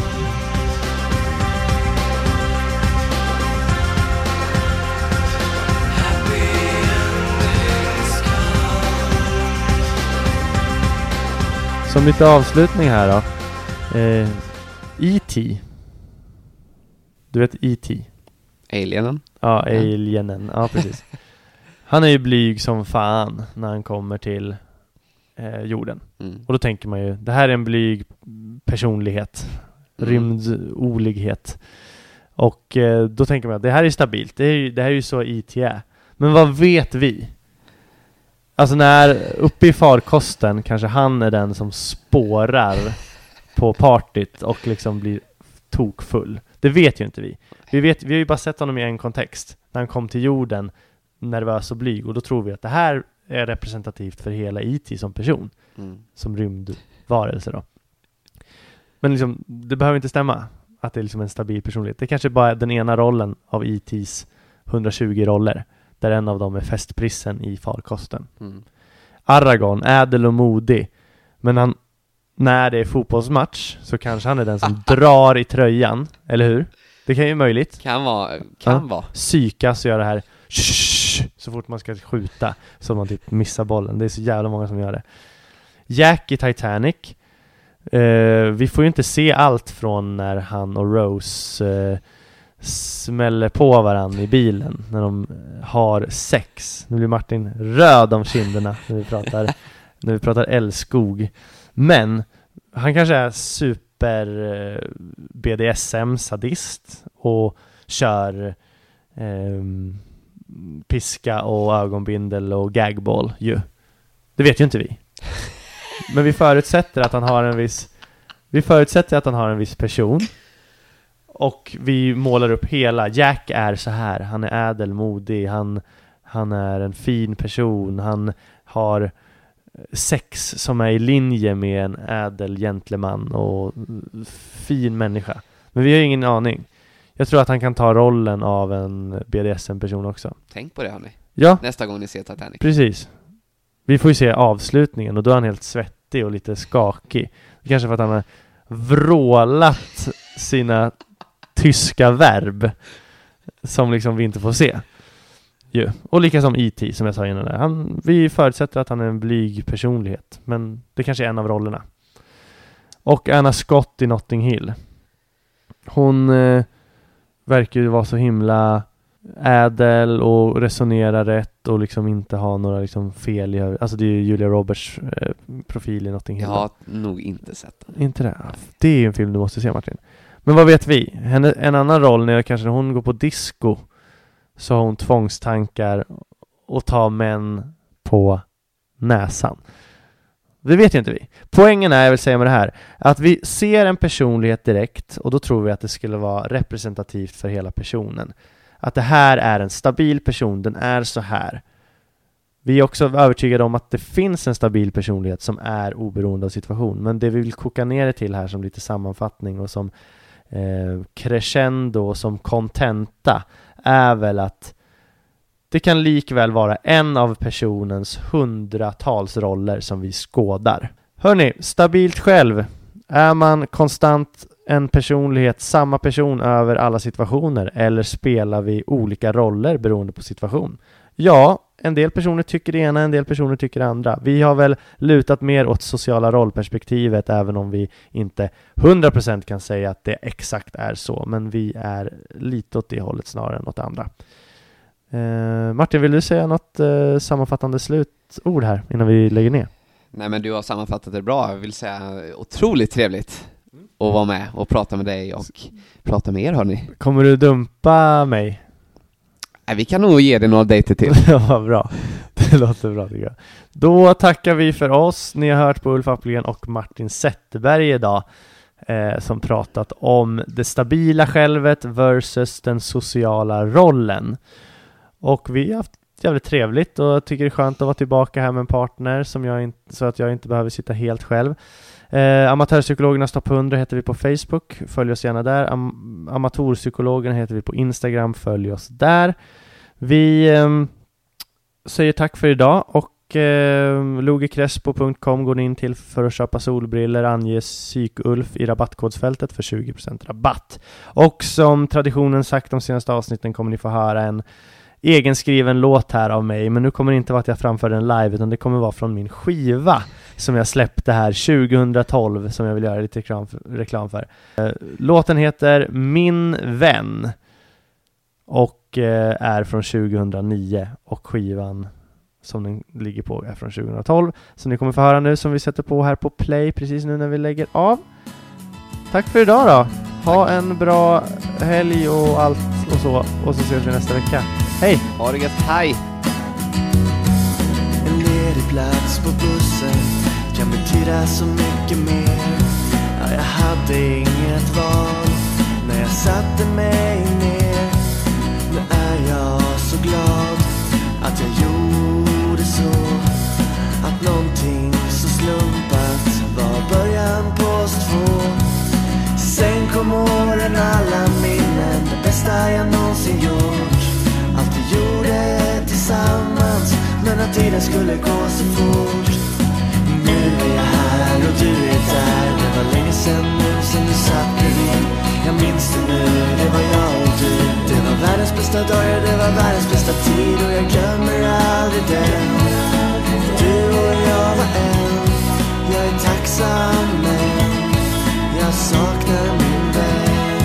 Speaker 5: Som lite avslutning här då. Eh, E T Du vet E T
Speaker 4: Alienen?
Speaker 5: Ja, alienen. Ja, precis. Han är ju blyg som fan när han kommer till eh, jorden. Mm. Och då tänker man ju, det här är en blyg personlighet. Mm. Rymdolighet. Och eh, då tänker man att det här är stabilt. Det, är ju, det här är ju så E T är. Men vad vet vi? Alltså när uppe i farkosten kanske han är den som spårar på partyt och liksom blir tokfull. Det vet ju inte vi. Vi, vet, vi har ju bara sett honom i en kontext. När han kom till jorden nervös och blyg. Och då tror vi att det här är representativt för hela E T som person. Mm. Som rymdvarelse då. Men liksom, det behöver inte stämma att det är liksom en stabil personlighet. Det är kanske bara den ena rollen av E T:s hundratjugo roller. Där en av dem är festprissen i farkosten. Mm. Aragorn, ädel och modig. Men han, när det är fotbollsmatch så kanske han är den som drar i tröjan. Eller hur? Det kan ju möjligt.
Speaker 4: Kan vara. Kan ja. vara.
Speaker 5: Psykas och gör det här shh, så fort man ska skjuta. Så man typ missar bollen. Det är så jävla många som gör det. Jack i Titanic. Uh, vi får ju inte se allt från när han och Rose... Uh, smäller på varann i bilen när de har sex. Nu blir Martin röd om kinderna när vi pratar när vi pratar älskog. Men han kanske är super B D S M-sadist och kör eh, piska och ögonbindel och gagball ju. Det vet ju inte vi. Men vi förutsätter att han har en viss vi förutsätter att han har en viss person. Och vi målar upp hela. Jack är så här. Han är ädel, modig. Han, han är en fin person. Han har sex som är i linje med en ädel gentleman och fin människa. Men vi har ingen aning. Jag tror att han kan ta rollen av en B D S M-person också.
Speaker 4: Tänk på det, hörni.
Speaker 5: Ja.
Speaker 4: Nästa gång ni ser Titanic.
Speaker 5: Precis. Vi får ju se avslutningen och då är han helt svettig och lite skakig. Kanske för att han har vrålat sina tyska verb som liksom vi inte får se. Jo. Och lika som E T som jag sa innan där. Han, vi förutsätter att han är en blyg personlighet. Men det kanske är en av rollerna. Och Anna Scott i Notting Hill. Hon eh, verkar ju vara så himla ädel och resonera rätt och liksom inte ha några liksom fel i övrigt. Alltså det är ju Julia Roberts eh, profil i Notting Hill.
Speaker 4: Jag har nog inte sett den.
Speaker 5: Inte det? Det är ju en film du måste se, Martin. Men vad vet vi? Henne, en annan roll när kanske när hon går på disco så har hon tvångstankar och tar män på näsan. Det vet ju inte vi. Poängen är, jag vill säga med det här, att vi ser en personlighet direkt och då tror vi att det skulle vara representativt för hela personen. Att det här är en stabil person, den är så här. Vi är också övertygade om att det finns en stabil personlighet som är oberoende av situation. Men det vi vill koka ner det till här som lite sammanfattning och som eh, crescendo och som kontenta är väl att det kan likväl vara en av personens hundratals roller som vi skådar. Hörni, stabilt själv. Är man konstant en personlighet, samma person över alla situationer, eller spelar vi olika roller beroende på situation? Ja, en del personer tycker det ena, en del personer tycker det andra. Vi har väl lutat mer åt sociala rollperspektivet, även om vi inte hundra procent kan säga att det exakt är så. Men vi är lite åt det hållet snarare än åt andra. Eh, Martin, vill du säga något eh, sammanfattande slutord här innan vi lägger ner?
Speaker 4: Nej, men du har sammanfattat det bra. Jag vill säga otroligt trevligt att vara med och prata med dig och prata med er, hörni.
Speaker 5: Kommer du dumpa mig?
Speaker 4: Nej, vi kan nog ge det några dejter till.
Speaker 5: Ja, bra. Det låter bra, tycker jag. Då tackar vi för oss. Ni har hört på Ulf Appelgren och Martin Zetterberg idag, eh, som pratat om det stabila självet versus den sociala rollen. Och vi har haft jävligt trevligt och jag tycker det är skönt att vara tillbaka här med en partner som jag inte, så att jag inte behöver sitta helt själv. Eh, Amatörpsykologernas topp hundra heter vi på Facebook, följ oss gärna där. Am- Amatörpsykologerna heter vi på Instagram, följ oss där. Vi eh, säger tack för idag och eh, logikrespo punkt com går ni in till för att köpa solbriller, ange psykulf i rabattkodsfältet för tjugo procent rabatt. Och som traditionen sagt de senaste avsnitten kommer ni få höra en egenskriven låt här av mig, men nu kommer det inte vara att jag framför den live, utan det kommer vara från min skiva som jag släppte här tjugohundratolv, som jag vill göra lite reklam för. Reklam för. Låten heter Min vän och är från tjugohundranio, och skivan som den ligger på är från tjugohundratolv, så ni kommer få höra nu, som vi sätter på här på play precis nu när vi lägger av. Tack för idag då. Ha en bra helg och allt och så, och så ses vi nästa vecka. Hej!
Speaker 4: Ha det gött, hej!
Speaker 8: En ledig plats på bussen kan betyda så mycket mer. Ja, jag hade inget val när jag satte mig ner. Nu är jag så glad att jag gjorde så. Att någonting så slumpat var början på oss två. Sen kom åren, alla minnen, det bästa jag någonsin gjort. Allt vi gjorde tillsammans, men att tiden skulle gå så fort. Nu är jag här och du är där. Det var länge sedan nu som du satt bredvid. Jag minns det nu, det var jag och du. Det var världens bästa dagar, det var världens bästa tid. Och jag glömmer aldrig den. Du och jag var en. Jag är tacksam, men jag saknar min vän.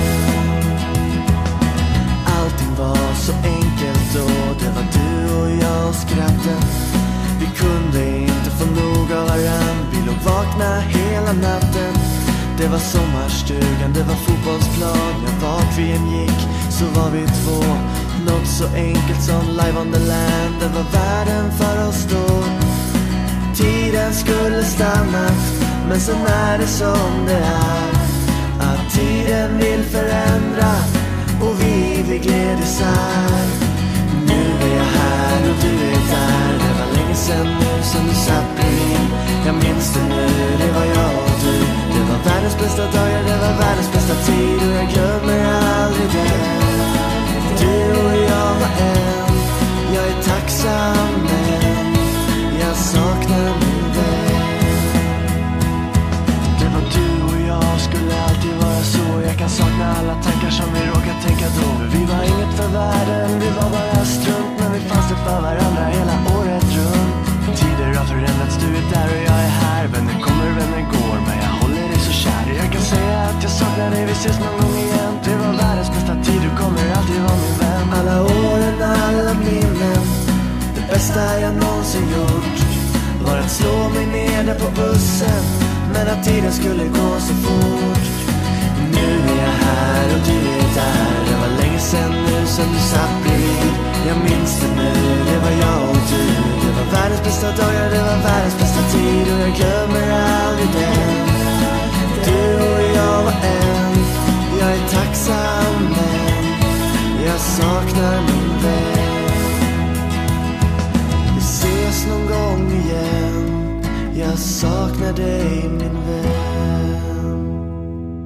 Speaker 8: Allting var så enkelt då. Det var du och jag och skratten. Vi kunde inte få nog av varann. Vi låg vakna hela natten. Det var sommarstugan, det var fotbollsplan. Ja, vart vi än gick så var vi två. Något så enkelt som Live on the Land. Det var världen för oss då. Tiden skulle stanna, men sen är det som det är. Att tiden vill förändra och vi vill gled isär. Nu är jag här och du är där. Det var länge sedan nu som du satt bredvid. Jag minns det nu, det var jag och du. Det var världens bästa dagar, det var världens bästa tid. Och jag glömmer aldrig det. Du och jag var en. Jag är tacksam, men jag saknar min vän. Det var du och jag, skulle alltid vara så. Jag kan sakna alla tankar som vi råkat tänka då. Vi var inget för världen, vi var bara strunt. Men vi fanns det för varandra hela året runt. Tider har förändrats, du är där och jag är här. Vänner kommer, vänner går, men jag håller dig så kär. Jag kan säga att jag saknar dig, vi ses någon gång igen. Det var världens bästa tid, du kommer alltid vara min vän. Alla åren, alla minnen, det bästa jag någonsin gjort var att slå mig ner där på bussen, men att tiden skulle gå så fort. Nu är jag här och du är där. Det var länge sedan nu som du satt bredvid. Jag minns det nu, det var jag och du. Det var världens bästa dagar, det var världens bästa tid. Och jag glömmer aldrig den. Du och jag var en. Jag är tacksam, men jag saknar min vän. Vi ses någon gång igen. Jag saknar dig, min vän.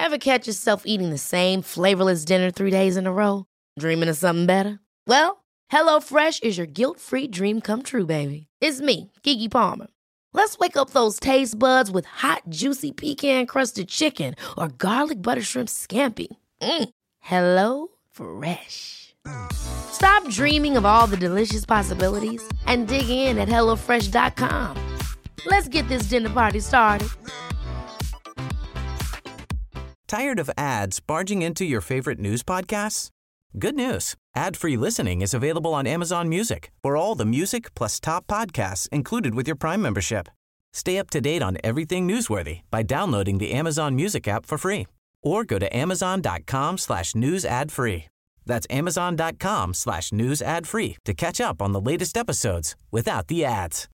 Speaker 3: Ever catch yourself eating the same flavorless dinner three days in a row? Dreaming of something better? Well, HelloFresh is your guilt-free dream come true, baby. It's me, Keke Palmer. Let's wake up those taste buds with hot, juicy pecan-crusted chicken or garlic butter shrimp scampi. Mm. Hello Fresh. Stop dreaming of all the delicious possibilities and dig in at hello fresh dot com. Let's get this dinner party started.
Speaker 6: Tired of ads barging into your favorite news podcasts? Good news. Ad-free listening is available on Amazon Music for all the music plus top podcasts included with your Prime membership. Stay up to date on everything newsworthy by downloading the Amazon Music app for free or go to amazon.com slash news ad free. That's amazon.com slash news ad free to catch up on the latest episodes without the ads.